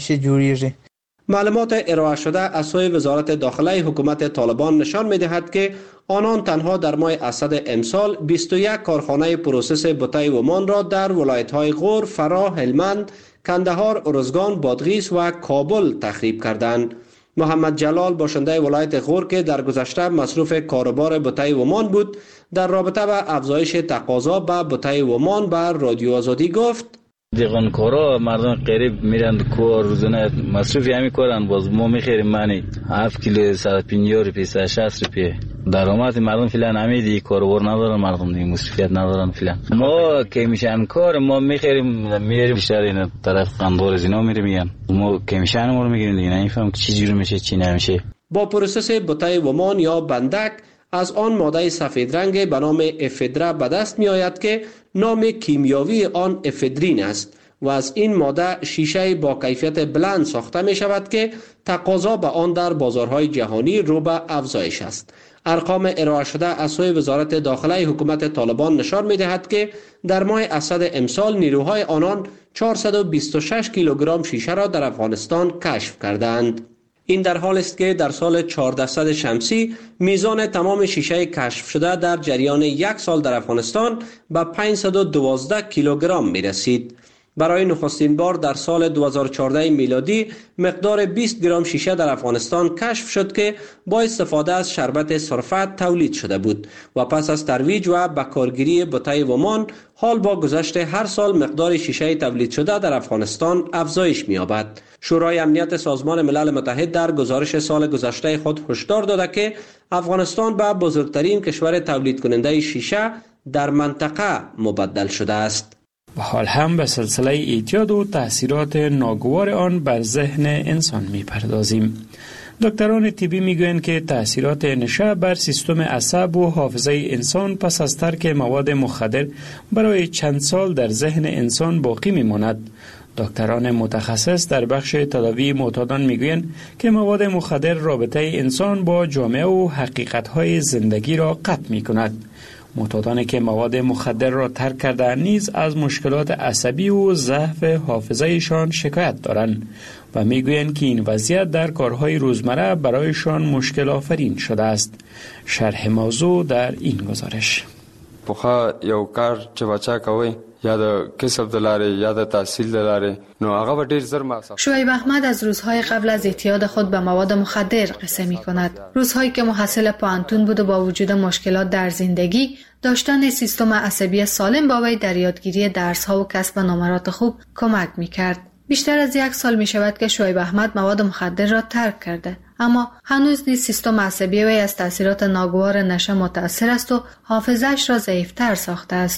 معلومات ارائه شده از سوی وزارت داخلی حکومت طالبان نشان می‌دهد که آنان تنها در ماه اسد امسال بیست و یک کارخانه پروسس بوته عمان را در ولایت‌های غور، فرا، هلمند، کندهار، ارزگان، بادغیس و کابل تخریب کردند. محمد جلال باشنده ولایت غور که در گذشته مصروف کاروبار بوته عمان بود، در رابطه با افزایش تقاضا به بوته عمان بر رادیو آزادی گفت: دیغانکارا مردم قریب میرن کو روزانه مصروف همی کارن، باز ما میخریم منی هفت کیلو صد و پنجاه روپیه صد و شصت روپیه درآمد مردم فعلا همین دیگه کاروبار ندارن، مردم دیگه مصروفیت ندارن فعلا. ما که میشن کار ما میخریم میریم بیشتر این طرف قندور از اینا میریم، میگن ما که میشن ما رو میگیریم دیگه، نمیفهم چه جوری میشه چی نمیشه. با پروسس بوته عمان یا بندک از آن ماده سفید رنگ به نام افدرا به دست می آید که نام کیمیاوی آن افدرین است و از این ماده شیشه با کیفیت بلند ساخته می شود که تقاضا به آن در بازارهای جهانی رو به افزایش است. ارقام ارائه شده از سوی وزارت داخلی حکومت طالبان نشان می دهد که در ماه اسد امسال نیروهای آنان چهارصد و بیست و شش کیلوگرم شیشه را در افغانستان کشف کردند. این در حال است که در سال چهاردهصد شمسی میزان تمام شیشه کشف شده در جریان یک سال در افغانستان به پانصد و دوازده کیلوگرم می رسید. برای نخستین بار در سال دو هزار و چهارده میلادی مقدار بیست گرم شیشه در افغانستان کشف شد که با استفاده از شربت سرفت تولید شده بود و پس از ترویج و بکارگیری بوته عمان حال با گذشت هر سال مقدار شیشه تولید شده در افغانستان افزایش می‌یابد. شورای امنیت سازمان ملل متحد در گزارش سال گذشته خود هشدار داده که افغانستان به بزرگترین کشور تولید کننده شیشه در منطقه مبدل شده است. و حال هم به سلسله اعتیاد و تاثیرات ناگوار آن بر ذهن انسان می پردازیم. دکتران طبی می گویند که تاثیرات نشه بر سیستم عصب و حافظه انسان پس از ترک مواد مخدر برای چند سال در ذهن انسان باقی می ماند. دکتران متخصص در بخش تداوی معتادان می گویند که مواد مخدر رابطه انسان با جامعه و حقیقت‌های زندگی را قطع می کند. معتادانی که مواد مخدر را ترک کرده نیز از مشکلات عصبی و ضعف حافظه‌شان شکایت دارند و میگویند که این وضعیت در کارهای روزمره برایشان مشکل آفرین شده است. شرح موضوع در این گزارش. پخوا یو کار چې بچا کوي یا د کسب دلاره یا د تحصیل دلاره نو هغه به ډیر زر مصرف. شعیب احمد از روزهای قبل از اعتیاد خود به مواد مخدر قصه می کند. روزهایی که محصل پانتون بود و با وجود مشکلات در زندگی داشتن سیستم عصبی سالم با وی در یادگیری درس‌ها و کسب نمرات خوب کمک می کرد. بیشتر از یک سال می شود که شعیب احمد مواد مخدر را ترک کرده، اما هنوز نیز سیستم عصبی وی از تاثیرات ناگوار نشه متأثر است و حافظه‌اش را ضعیف‌تر ساخته است.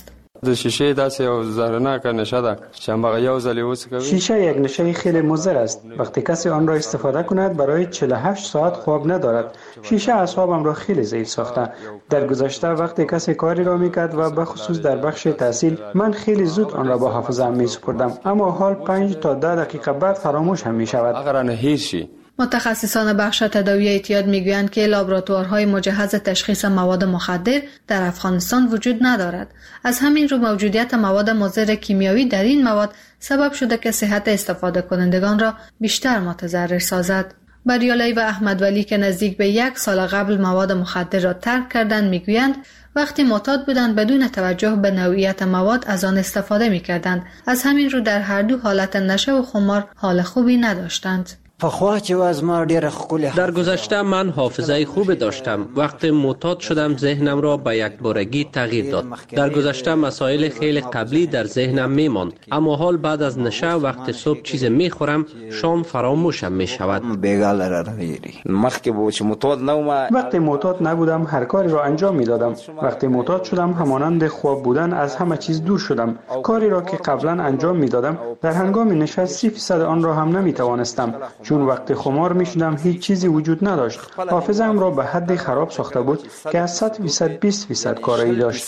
د شیشه داسې یو زهرناک نشه ده چې هغه یو ځل وڅکوي. شیشه یک نشه خیلی مضر است. وقتی کسی آن را استفاده کند برای چهل و هشت ساعت خواب ندارد. شیشه اعصابم را خیلی ضعیف ساخته. در گذشته وقتی کسی کاری را میکرد و به خصوص در بخش تحصیل من خیلی زود آن را با حافظه‌ام میسپردم، اما حال پنج تا ده دقیقه بعد فراموش هم میشود. اگر نه هیچی. متخصصان بخش تداوی اعتیاد میگویند که لابراتوارهای مجهز تشخیص مواد مخدر در افغانستان وجود ندارد. از همین رو موجودیت مواد مضر کیمیایی در این مواد سبب شده که صحت استفاده کنندگان را بیشتر متضرر سازد. بریالی و احمد ولی که نزدیک به یک سال قبل مواد مخدر را ترک کردند میگویند وقتی معتاد بودند بدون توجه به نوعیت مواد از آن استفاده میکردند. از همین رو در هر دو حالت نشه و خمار حال خوبی نداشتند. در گذشته من حافظه خوبی داشتم. وقتی معتاد شدم ذهنم را به یک بارگی تغییر داد. در گذشته مسائل خیلی قبلی در ذهنم میماند، اما حال بعد از نشه وقتی صبح چیز میخورم شام فراموشم میشود. وقتی معتاد نبودم هر کاری را انجام میدادم. وقتی معتاد شدم همانند خواب بودن از همه چیز دور شدم. کاری را که قبلا انجام میدادم در هنگام نشه سی فیصد آن را هم نمیتوانستم، چون وقتی خمار میشدم هیچ چیزی وجود نداشت. حافظه‌ام را به حدی خراب ساخته بود که از صد فیصد بیست فیصد کاری داشت.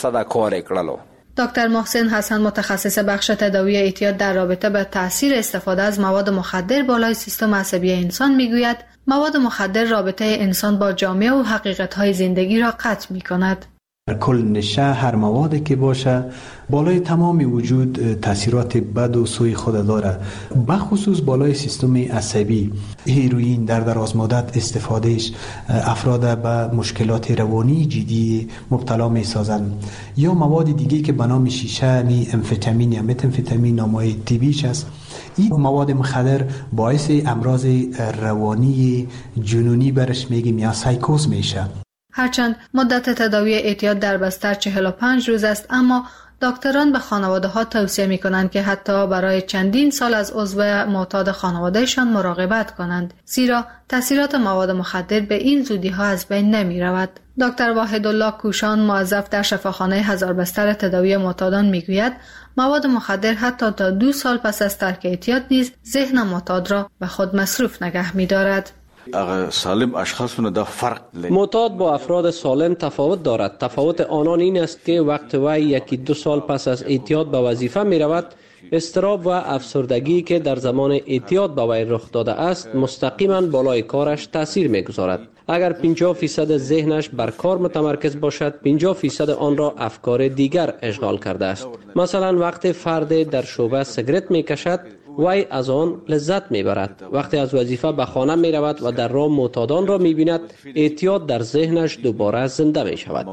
دکتر محسن حسن متخصص بخش تداوی اعتیاد در رابطه با تاثیر استفاده از مواد مخدر بالای سیستم عصبی انسان میگوید مواد مخدر رابطه انسان با جامعه و حقیقت‌های زندگی را قطع می‌کند. در کل نشه هر موادی که باشه بالای تمام وجود تاثیرات بد و سوی خود داره، بخصوص بالای سیستم عصبی. هیروئین در دراز مدت استفادهش افراد به مشکلات روانی جدی مبتلا می سازند. یا مواد دیگه که به نام شیشه نی امفتامین یا متامفتامین نامای طبیش است. این مواد مخدر باعث امراض روانی جنونی برش میگیم یا سایکوز میشه. هرچند مدت تداوی اعتیاد در بستر چهل و پنج روز است، اما دکتران به خانواده ها توصیه می کنند که حتی برای چندین سال از عضو معتاد خانوادهشان مراقبت کنند، زیرا تاثیرات مواد مخدر به این زودی ها از بین نمی رود. دکتر واحدالله کوشان موظف در شفاخانه هزار بستر تداوی معتادان می گوید مواد مخدر حتی تا دو سال پس از ترک اعتیاد نیز ذهن معتاد را به خود مصروف نگه می دارد. سالم اشخاصونه دا فرق لري. معتاد با افراد سالم تفاوت دارد. تفاوت آنان این است که وقت وی یکی دو سال پس از اعتیاد به وظیفه می رود، اضطراب و افسردگی که در زمان اعتیاد به وی رخ داده است مستقیما بالای کارش تاثیر می گذارد. اگر پنجاه فیصد ذهنش بر کار متمرکز باشد، پنجاه فیصد آن را افکار دیگر اشغال کرده است. مثلا وقتی فرد در شعبه سیگارت می کشد، وی از آن لذت می برد. وقتی از وظیفه به خانه می رود و در راه معتادان را می بیند، اعتیاد در ذهنش دوباره زنده می شود.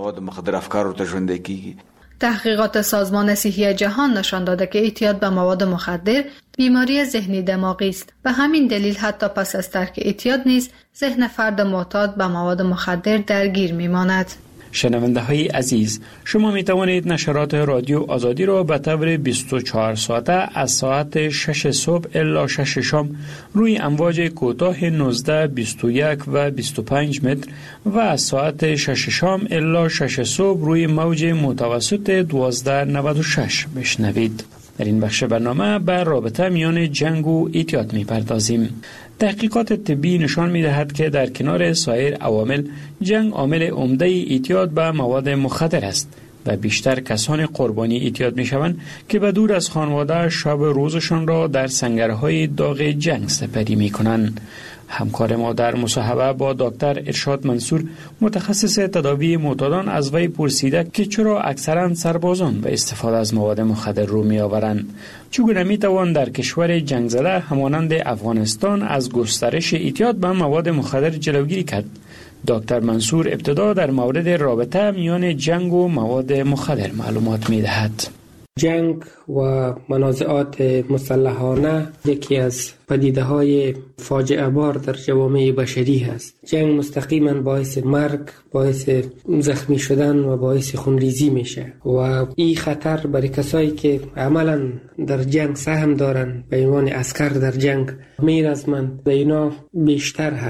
تحقیقات سازمان صحی جهان نشان داده که اعتیاد به مواد مخدر بیماری ذهنی دماغی است. به همین دلیل حتی پس از ترک اعتیاد نیز ذهن فرد معتاد به مواد مخدر درگیر می ماند. شنونده های عزیز، شما می توانید نشرات رادیو آزادی را به طور بیست و چهار ساعته از ساعت شش صبح الی شش شام روی امواج کوتاه نوزده، بیست و یک و بیست و پنج متر و از ساعت شش شام الی شش صبح روی موج متوسط دوازده نود و شش بشنوید. در این بخش برنامه به رابطه میان جنگ و اعتیاد می پردازیم. تحقیقات طبی نشان می دهد که در کنار سایر عوامل جنگ عامل عمده اعتیاد به مواد مخدر است و بیشتر کسان قربانی اعتیاد می شوند که به دور از خانواده شب روزشان را در سنگرهای داغ جنگ سپری می کنند. همکار ما در مصاحبه با دکتر ارشاد منصور متخصص تداوی معتادان از وی پرسیده که چرا اکثرا سربازان به استفاده از مواد مخدر رو می آورند. چگونه می توان در کشور جنگ زده همانند افغانستان از گسترش اعتیاد به مواد مخدر جلوگیری کرد؟ دکتر منصور ابتدا در مورد رابطه میان جنگ و مواد مخدر معلومات می دهد. جنگ و منازعات مسلحانه یکی از پدیده های فاجعه بار در جوامع بشری هست. جنگ مستقیما باعث مرگ، باعث زخمی شدن و باعث خونریزی میشه و این خطر برای کسایی که عملا در جنگ سهم دارن به عنوان عسکر در جنگ میرزمند به اینا بیشتر هست.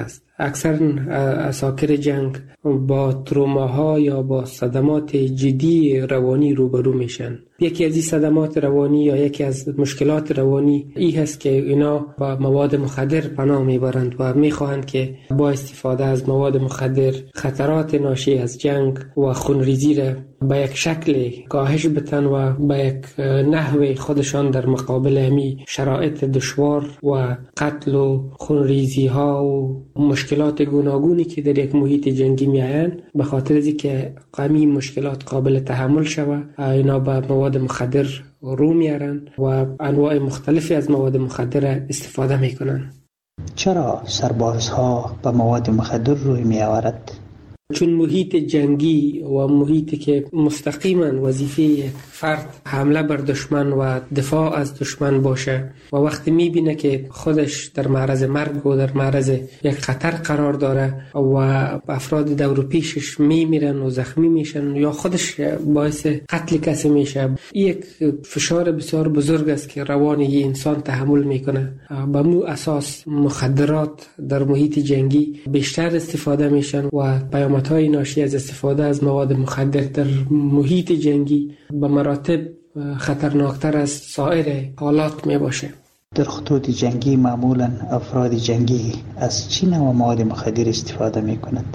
اکثر اساکر جنگ با تروماها یا با صدمات جدی روانی روبرو میشن. یکی از این صدمات روانی یا یکی از مشکلات روانی ای هست که اینا با مواد مخدر پناه میبرند و میخواهند که با استفاده از مواد مخدر خطرات ناشی از جنگ و خونریزی را به یک شکل کاهش بتن و به یک نحو خودشان در مقابل همی شرایط دشوار و قتل و خونریزی ها و مشکلات گوناگونی که در یک محیط جنگی میآیند به خاطر از اینکه قمی مشکلات قابل تحمل شود اینا به مواد مخدر رو میارن و انواع مختلفی از مواد مخدر استفاده میکنن. چرا سربازها به مواد مخدر روی میآورد؟ چون محیط جنگی و محیطی که مستقیما وظیفه یک فرد حمله بر دشمن و دفاع از دشمن باشه و وقتی میبینه که خودش در معرض مرگ و در معرض یک خطر قرار داره و افراد دور و پیشش میمیرن و زخمی میشن یا خودش باعث قتل کسی میشه، یک فشار بسیار بزرگ است که روان یه انسان تحمل میکنه. به مو اساس مخدرات در محیط جنگی بیشتر استفاده میشن و پیامدهای ناشی از استفاده از مواد مخدر در محیط جنگی به مراتب خطرناکتر از سایر حالات می باشه. در خطوط جنگی معمولا افراد جنگی از چه نوع مواد مخدر استفاده می کند؟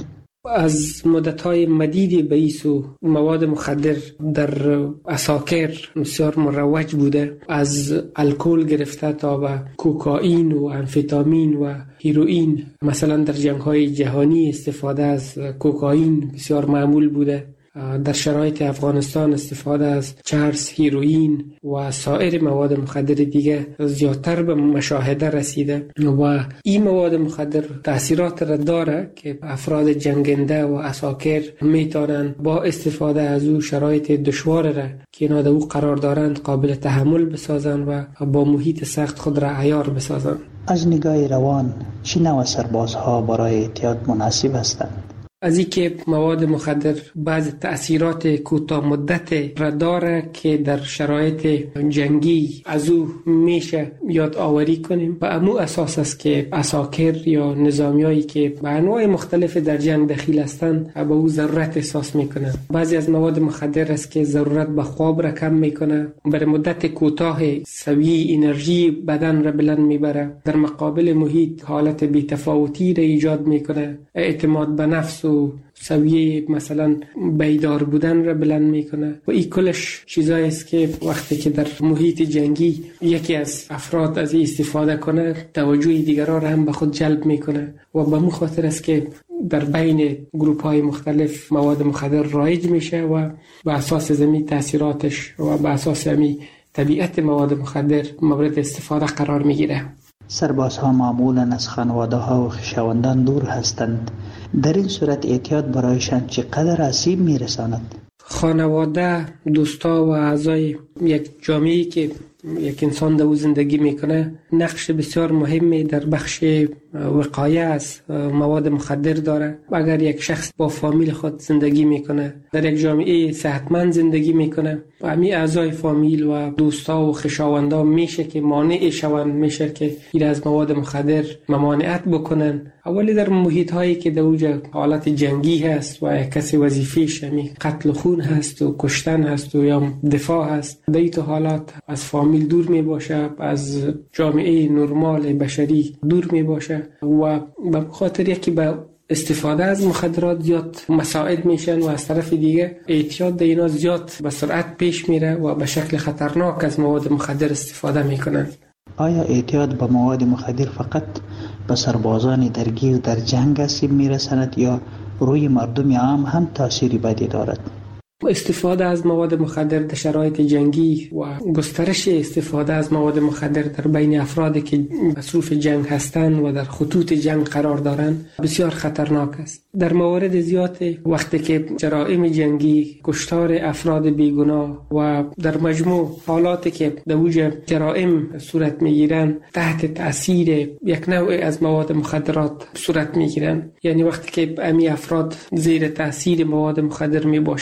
از مدت‌های مدیدی به ایسو مواد مخدر در اساکر بسیار مروج بوده، از الکل گرفته تا به کوکائین و امفتامین و هیروئین. مثلا در جنگ‌های جهانی استفاده از کوکائین بسیار معمول بوده. در شرایط افغانستان استفاده از چرس، هیروئین و سایر مواد مخدر دیگه زیادتر به مشاهده رسیده و این مواد مخدر تأثیرات را داره که افراد جنگنده و اساکر میتونن با استفاده از او شرایط دشوار را که اینا در او قرار دارند قابل تحمل بسازن و با محیط سخت خود را عیار بسازن. از نگاه روان چه نوع سربازها برای اعتیاد مناسب هستند؟ از اینکه مواد مخدر بعض تأثیرات کوتاه مدت را داره که در شرایط جنگی از او میشه یاد آوری کنیم. و امو اساس است که اساکر یا نظامیایی که به انواع مختلف در جنگ دخیل هستند به او ضرورت احساس میکنن. بعضی از مواد مخدر است که ضرورت به خواب را کم میکنه، برای مدت کوتاه سویه انرژی بدن را بلند میبره، در مقابل محیط حالت بی‌تفاوتی را ایجاد میکنه، اعتماد به نفس و سویه مثلا بیدار بودن را بلند میکنه و این کلش چیزایی است که وقتی که در محیط جنگی یکی از افراد از این استفاده کنه توجه دیگران را هم به خود جلب میکنه و به مو خاطر است که در بین گروپ های مختلف مواد مخدر رایج میشه و به اساس زمین تاثیراتش و به اساس زمین طبیعت مواد مخدر مورد استفاده قرار میگیره. سربازها معمولا از خانواده ها و خویشاوندان دور هستند. در این صورت اعتیاد برایشان چقدر آسیب میرساند؟ خانواده، دوستا و اعضای یک جامعه‌ای که یک انسان در او زندگی میکنه نقش بسیار مهمی در بخش وقایه از مواد مخدر داره. اگر یک شخص با فامیل خود زندگی میکنه، در یک جامعه صحتمند زندگی میکنه و همین اعضای فامیل و دوستا و خویشاوندا میشه که مانع شوند، میشه که این از مواد مخدر ممانعت بکنن. اولی در محیط هایی که در اوج حالت جنگی هست و کسی وظیفه‌اش همین قتل خون هست و کشتن هست و یا دفاع هست، در این حالات از فامیل دور می باشه، از جامعه نرمال بشری دور می باشه و به خاطر یکی به استفاده از مخدرات زیاد مساعد میشن و از طرف دیگه اعتیاد اینا زیاد به سرعت پیش میره و به شکل خطرناک از مواد مخدر استفاده میکنن. آیا اعتیاد به مواد مخدر فقط به سربازان درگیر در جنگ آسیب میرساند یا روی مردم عام هم تأثیری بدی دارد؟ استفاده از مواد مخدر در شرایط جنگی و گسترش استفاده از مواد مخدر در بین افرادی که مصروف جنگ هستند و در خطوط جنگ قرار دارند بسیار خطرناک است. در موارد زیاد وقتی که جرائم جنگی، کشتار افراد بیگناه و در مجموع حالاتی که در اوج جرائم صورت میگیرند تحت تأثیر یک نوع از مواد مخدرات صورت میگیرند، یعنی وقتی که امی افراد زیر تأثیر مواد مخدر می باشند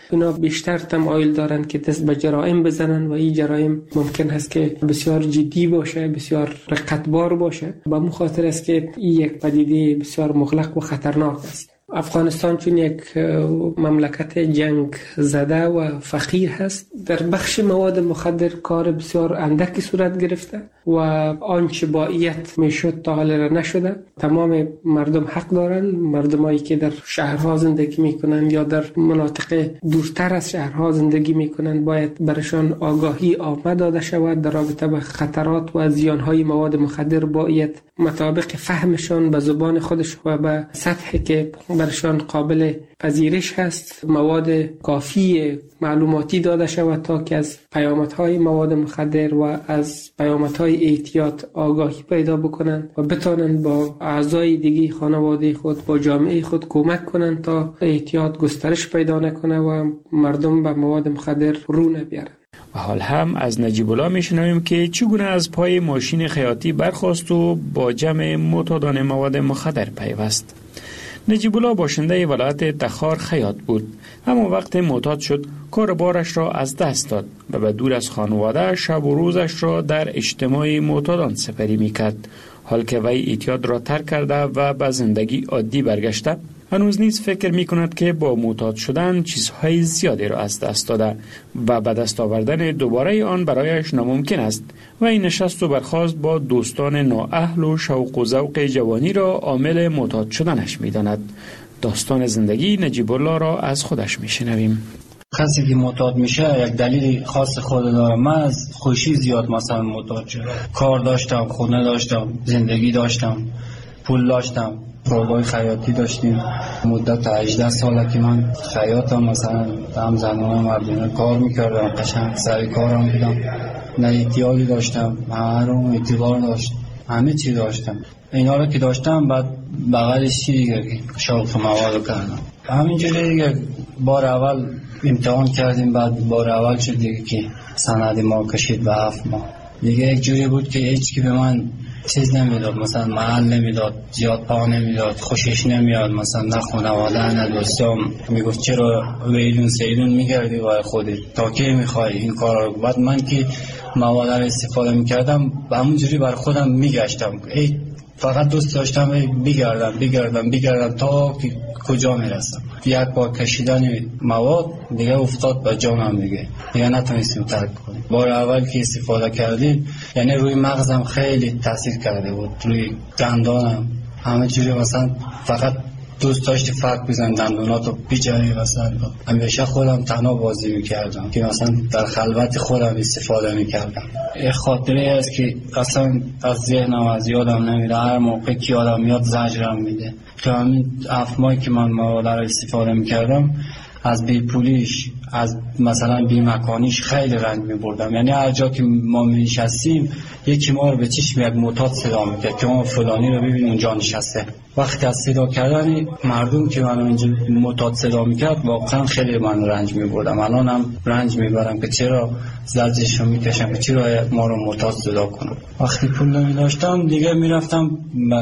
اینا بیشتر تمایل دارن که دست به جرایم بزنن و این جرایم ممکن هست که بسیار جدی باشه، بسیار رقتبار باشه. به این خاطر است که این یک پدیده بسیار مغلق و خطرناک است. افغانستان چون یک مملکت جنگ زده و فقیر هست، در بخش مواد مخدر کار بسیار اندکی صورت گرفته و آنچه باید میشد تا حال را نشده. تمام مردم حق دارن، مردمایی که در شهرها زندگی میکنن یا در مناطق دورتر از شهرها زندگی میکنن باید برشان آگاهی عامه داده شود در رابطه با خطرات و زیانهای مواد مخدر. باید مطابق فهمشان به زبان خودش و به سطحی که برشان قابل پذیرش هست مواد کافی معلوماتی داده شود تا که از پیامدهای مواد مخدر و از پیامدهای احتیاط آگاهی پیدا بکنند و بتانند با اعضای دیگه خانواده خود با جامعه خود کمک کنند تا احتیاط گسترش پیدا نکنه و مردم به مواد مخدر رو نبیارند. و حال هم از نجیب الله میشنویم که چگونه از پای ماشین خیاطی برخاست و با جمع معتادان مواد مخدر پیوست. نجیب الله باشنده ولایت تخار خیاط بود، اما وقت معتاد شد کار بارش را از دست داد و به دور از خانواده شب و روزش را در اجتماع معتادان سپری میکرد. حال که وی اعتیاد را ترک کرده و به زندگی عادی برگشته، هنوز نیز فکر می کند که با معتاد شدن چیزهای زیادی را از دست داده و به دست آوردن دوباره آن برایش ناممکن است و این نشست و برخاست با دوستان نااهل و شوق و ذوق جوانی را عامل معتاد شدنش می داند. داستان زندگی نجیب الله را از خودش می شنویم. کسی که معتاد میشه یک دلیل خاص خود داره. من از خوشی زیاد مثلا معتاد شدم. کار داشتم، خونه داشتم، زندگی داشتم، پول داشتم، روبای خیاطی داشتیم. مدت هجده ساله که من خیاطم، مثلا هم زنان مردونه کار میکردم، قشنگ سر کارم بودم، نه احتیاجی داشتم، هر اون اعتبار داشت، همه چی داشتم. اینا رو که داشتم بعد بغلش چی دیگه شوق مواد کردم. همینجوری دیگه بار اول امتحان کردیم، بعد بار اول شد دیگه که سند ما کشید به هفت ماه. دیگه یک جوری بود که هیچ کی به من چیز نمیداد، مثلا محل نمیداد، زیاد پا نمیداد، خوشش نمیاد، مثلا نه خانواده نه دوستام. میگفت چرا ویلون سیلون میگردی وای خودت، تا کی میخوای این کارا رو؟ بعد من که مواد رو استفاده میکردم به همون جوری بر خودم میگشتم، ای فقط دوست داشتم بگردم بگردم بگردم تا که کجا میرسم. یک بار کشیدن مواد دیگه افتاد به جانم دیگه دیگه نتونستیم ترک کنیم. بار اول که استفاده کردیم یعنی روی مغزم خیلی تاثیر کرده بود، روی دندانم همه جوری مثلا فقط دوست داشتی فرق بزن دندوناتو بیجاری مثلا. همیشه خودم تنها بازی میکردم که مثلا در خلوت خودم استفاده میکردم. یه خاطره است که اصلا از ذهنم از یادم نمیره، هر موقع که یادم میاد زجرم میده. که همین هفت ماهی که من مواد رو استفاده میکردم از بی پولیش از مثلا بی مکانیش خیلی رنج میبردم. یعنی هر جا که ما میشستیم یکی ما رو به چشم یک معتاد صدا میکرد که ما فلانی رو ببین اونجا نشسته. وقتی از صدا کردن مردم که منو اینجا معتاد صدا میکرد واقعا خیلی من رنج میبردم. الان هم رنج میبرم که چرا زجرش رو میکشم که چرا ما رو معتاد صدا کنم. وقتی پول نمیداشتم دیگه میرفتم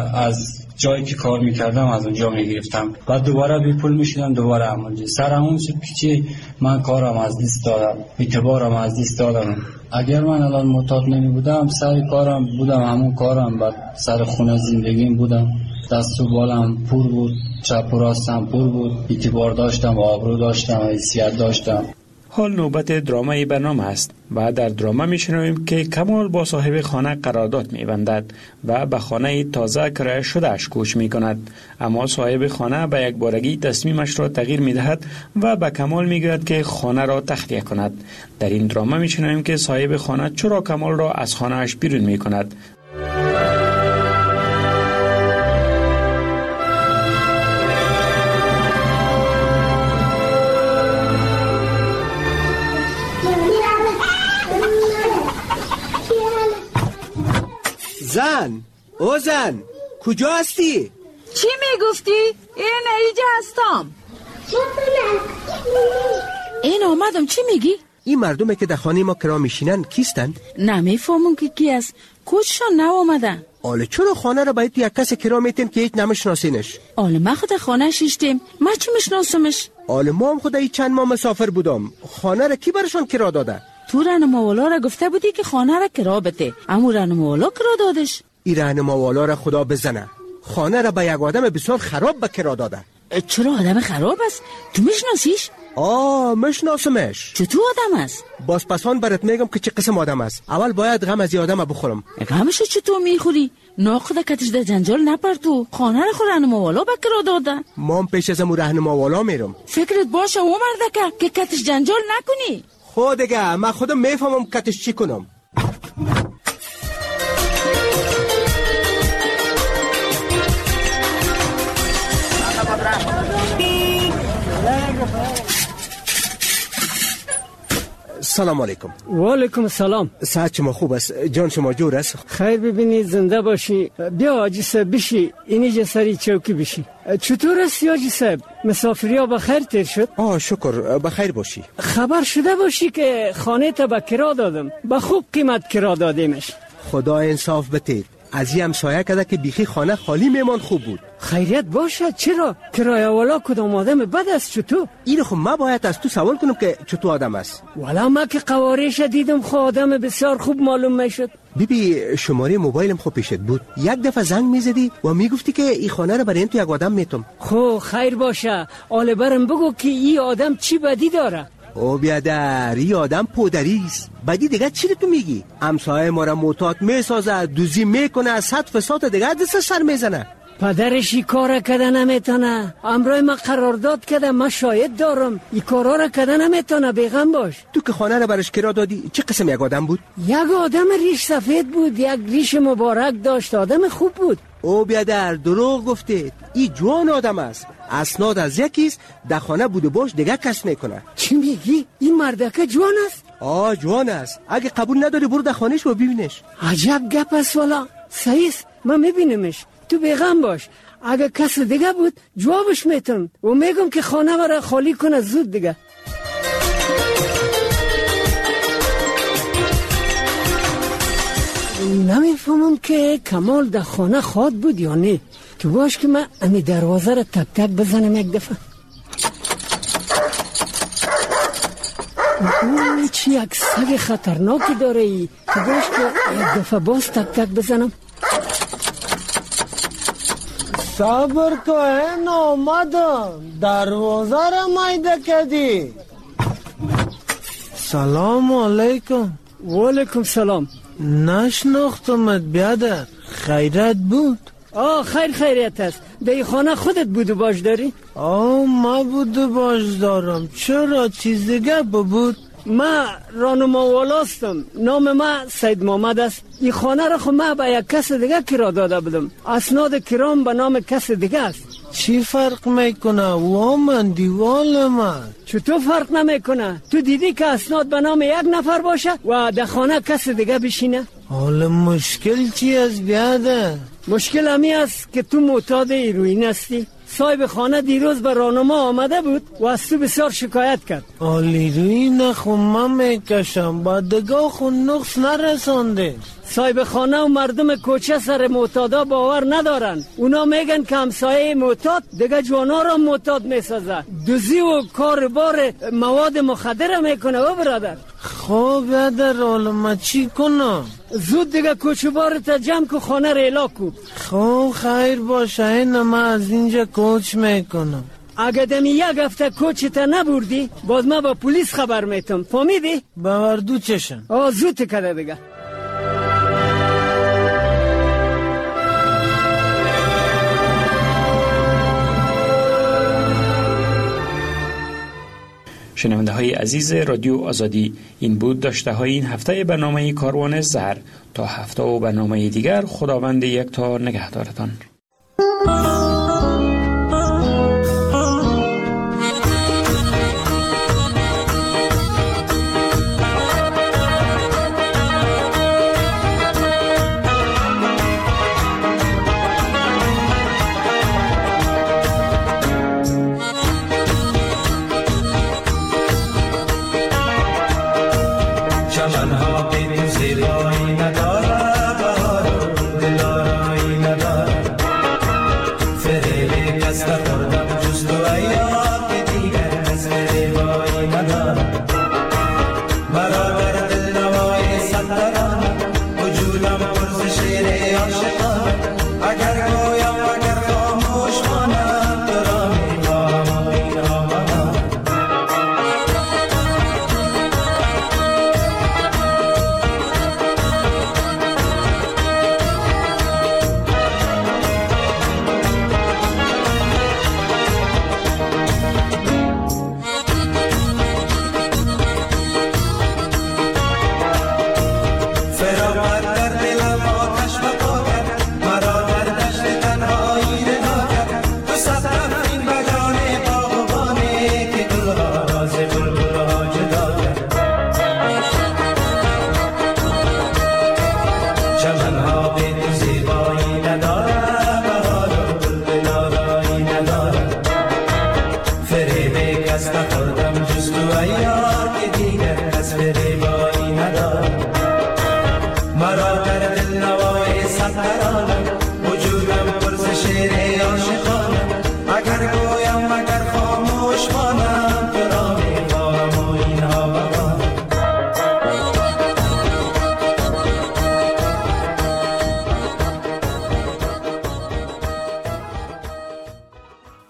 از جایی که کار میکردم از اونجا میگرفتم، بعد دوباره بی پول میشدم، دوباره همونجا سر همون شد که چی من کارم از دست دادم، اعتبارم از دست دادم. اگر من الان معتاد نمی بودم سر کارم بودم، همون کارم، بعد سر خونه زندگیم بودم، دست و بالم پر بود، چپ و راستم پر بود، اعتبار داشتم، آبرو داشتم، حیثیت داشتم. حال نوبت درامای برنامه است و در دراما میشنویم که کمال با صاحب خانه قرارداد میبندد و به خانه تازه کرایه شدهش کوچ میکند، اما صاحب خانه به یک بارگی تصمیمش را تغییر میدهد و به کمال میگوید که خانه را تخلیه کند. در این دراما میشنویم که صاحب خانه چرا کمال را از خانهش بیرون میکند. زن، او زن، کجا هستی؟ چی میگفتی؟ این ایجا هستم. این آمدم، چی میگی؟ این مردمه که در خانه ما کرا میشینن کیستند؟ نمیفهمم که کی است. کجشان نو آمدن؟ آله چرا خانه را باید یک کس کرا میتیم که هیچ نمیشناسینش؟ آله ما خود خانه شیشتیم، ما چی میشناسمش؟ آل ما هم خدایی چند ماه مسافر بودم. خانه را کی برشان کرا داده؟ تو رهنماوالا را گفته بودی که خانه را کرا بده، اما رهنماوالا کرا دادش. این رهنماوالا را خدا بزنه، خانه را به یک آدم بسیار خراب به کرا داده. چرا آدم خراب است؟ تو میشناسیش؟ آه میشناسمش. چطور آدم است؟ باز پسان برات میگم که چه قسم آدم است. اول باید غم از این آدم بخورم. غمشو چطور میخوری؟ ناخدا کتش در جنجال نپرتو، خانه را خود رهنماوالا به کرا داده. ما پیش از امو رهنماوالا میرم. فکرت باشه او مردکه که کتش جنجال نکنی. خود دیگه من خودم میفهمم کتش چی کنم. سلام علیکم. و علیکم السلام. صحت شما خوب است؟ جان شما جور است؟ خیر ببینی، زنده باشی. بیا حاجی صاحب بشی، اینجا سری چوکی بشی. چطور است حاجی صاحب؟ مسافری ها بخیر تیر شد؟ آه شکر، بخیر باشی. خبر شده باشی که خانه تا به کرا دادم، به خوب قیمت کرا دادیمش. خدا انصاف بده. از این همسایه کده که بیخی خانه خالی میمان خوب بود. خیریت باشد. چرا؟ کرایه والا کدام آدم بد است چطور؟ این خب من باید از تو سوال کنم که چطور آدم است. والا من که قوارش دیدم خود آدم بسیار خوب معلوم میشد. بیبی شماره موبایلم خوب پیشت بود، یک دفعه زنگ میزدی و میگفتی که این خانه رو برای تو یک آدم میتم. خب خیر باشه، آله برم بگو که این آدم چی بدی داره. او بیادر، این آدم پودریست. بدی دیگه چی تو میگی؟ همسایه ما را معتاد میسازه، دوزی میکنه، صد فساد دیگه دست سر میزنه. پدرش این کار کده نمیتونه. امروز ما قرارداد کده، ما شاهد دارم. این کارا را کده نمیتونه، بیغم باش. تو که خانه را برش کرا دادی چه قسم یک آدم بود؟ یک آدم ریش سفید بود، یک ریش مبارک داشت، آدم خوب بود. او بیادر دروغ گفته. این جوان آدم است، اسناد از یکیست، در خانه بوده باش دیگه کس میکنه. چی میگی؟ این مردکه جوان است؟ آه جوان است. اگه قبول نداری برو در خانهش و ببینش. عجب گپ است والا. صحیح، من میبینمش. تو بیغم باش، اگه کس دیگه بود جوابش میتم و میگم که خانه برای خالی کنه زود دیگه. نمیفهمم که کمال در خانه خواد بود یا نه. تو باش که من امی دروازه را تک تک بزنم یک دفعه. اوه چی یک سگ خطرناکی داره ای. تو باش که یک دفعه باز تک تک بزنم. صبر تو این آمدم، دروازه را مایده کدی. سلام علیکم. و علیکم سلام. نشناختمت بیادر، خیرت بود؟ آه خیر خیریت است. در خانه خودت بود و باش داری؟ آه ما بود و باش دارم. چرا چیز دیگه بود؟ ما رانما والاستم، نام ما سید محمد است. این خانه را خود ما به یک کس دیگه کرا داده بودم، اسناد کرام به نام کس دیگه است. چی فرق میکنه و من دیوال من؟ چطور فرق نمیکنه؟ تو دیدی که اسناد به نام یک نفر باشه و در خانه کس دیگه بشینه؟ حالا مشکل چی است بیاده؟ مشکل همی است که تو معتاد هیروئین هستی. صاحب خانه دیروز به راهنما آمده بود و از تو بسیار شکایت کرد. هیروئین خو من میکشم، با دگاه خو نقص نرسانده. صاحب خانه و مردم کوچه سر معتادا باور ندارن. اونا میگن که همسایه معتاد دیگه جوانا را معتاد میسازه، دوزی و کار بار مواد مخدر میکنه. و برادر خب بیادر حالا ما چی کنم؟ زود دیگه کوچه بارت جمع که خانه را الا کو. خب خیر باشه، این ما از اینجا کوچ میکنم. اگه دمی یک هفته کوچتا نبردی باز ما با پلیس خبر میتم، فهمیدی؟ باوردو چشم. آه زود کده دیگه. شنونده های عزیز رادیو آزادی، این بود داشته های این هفته برنامه کاروان زهر. تا هفته و برنامه دیگر خداوند یکتا نگهدارتان. Hasta por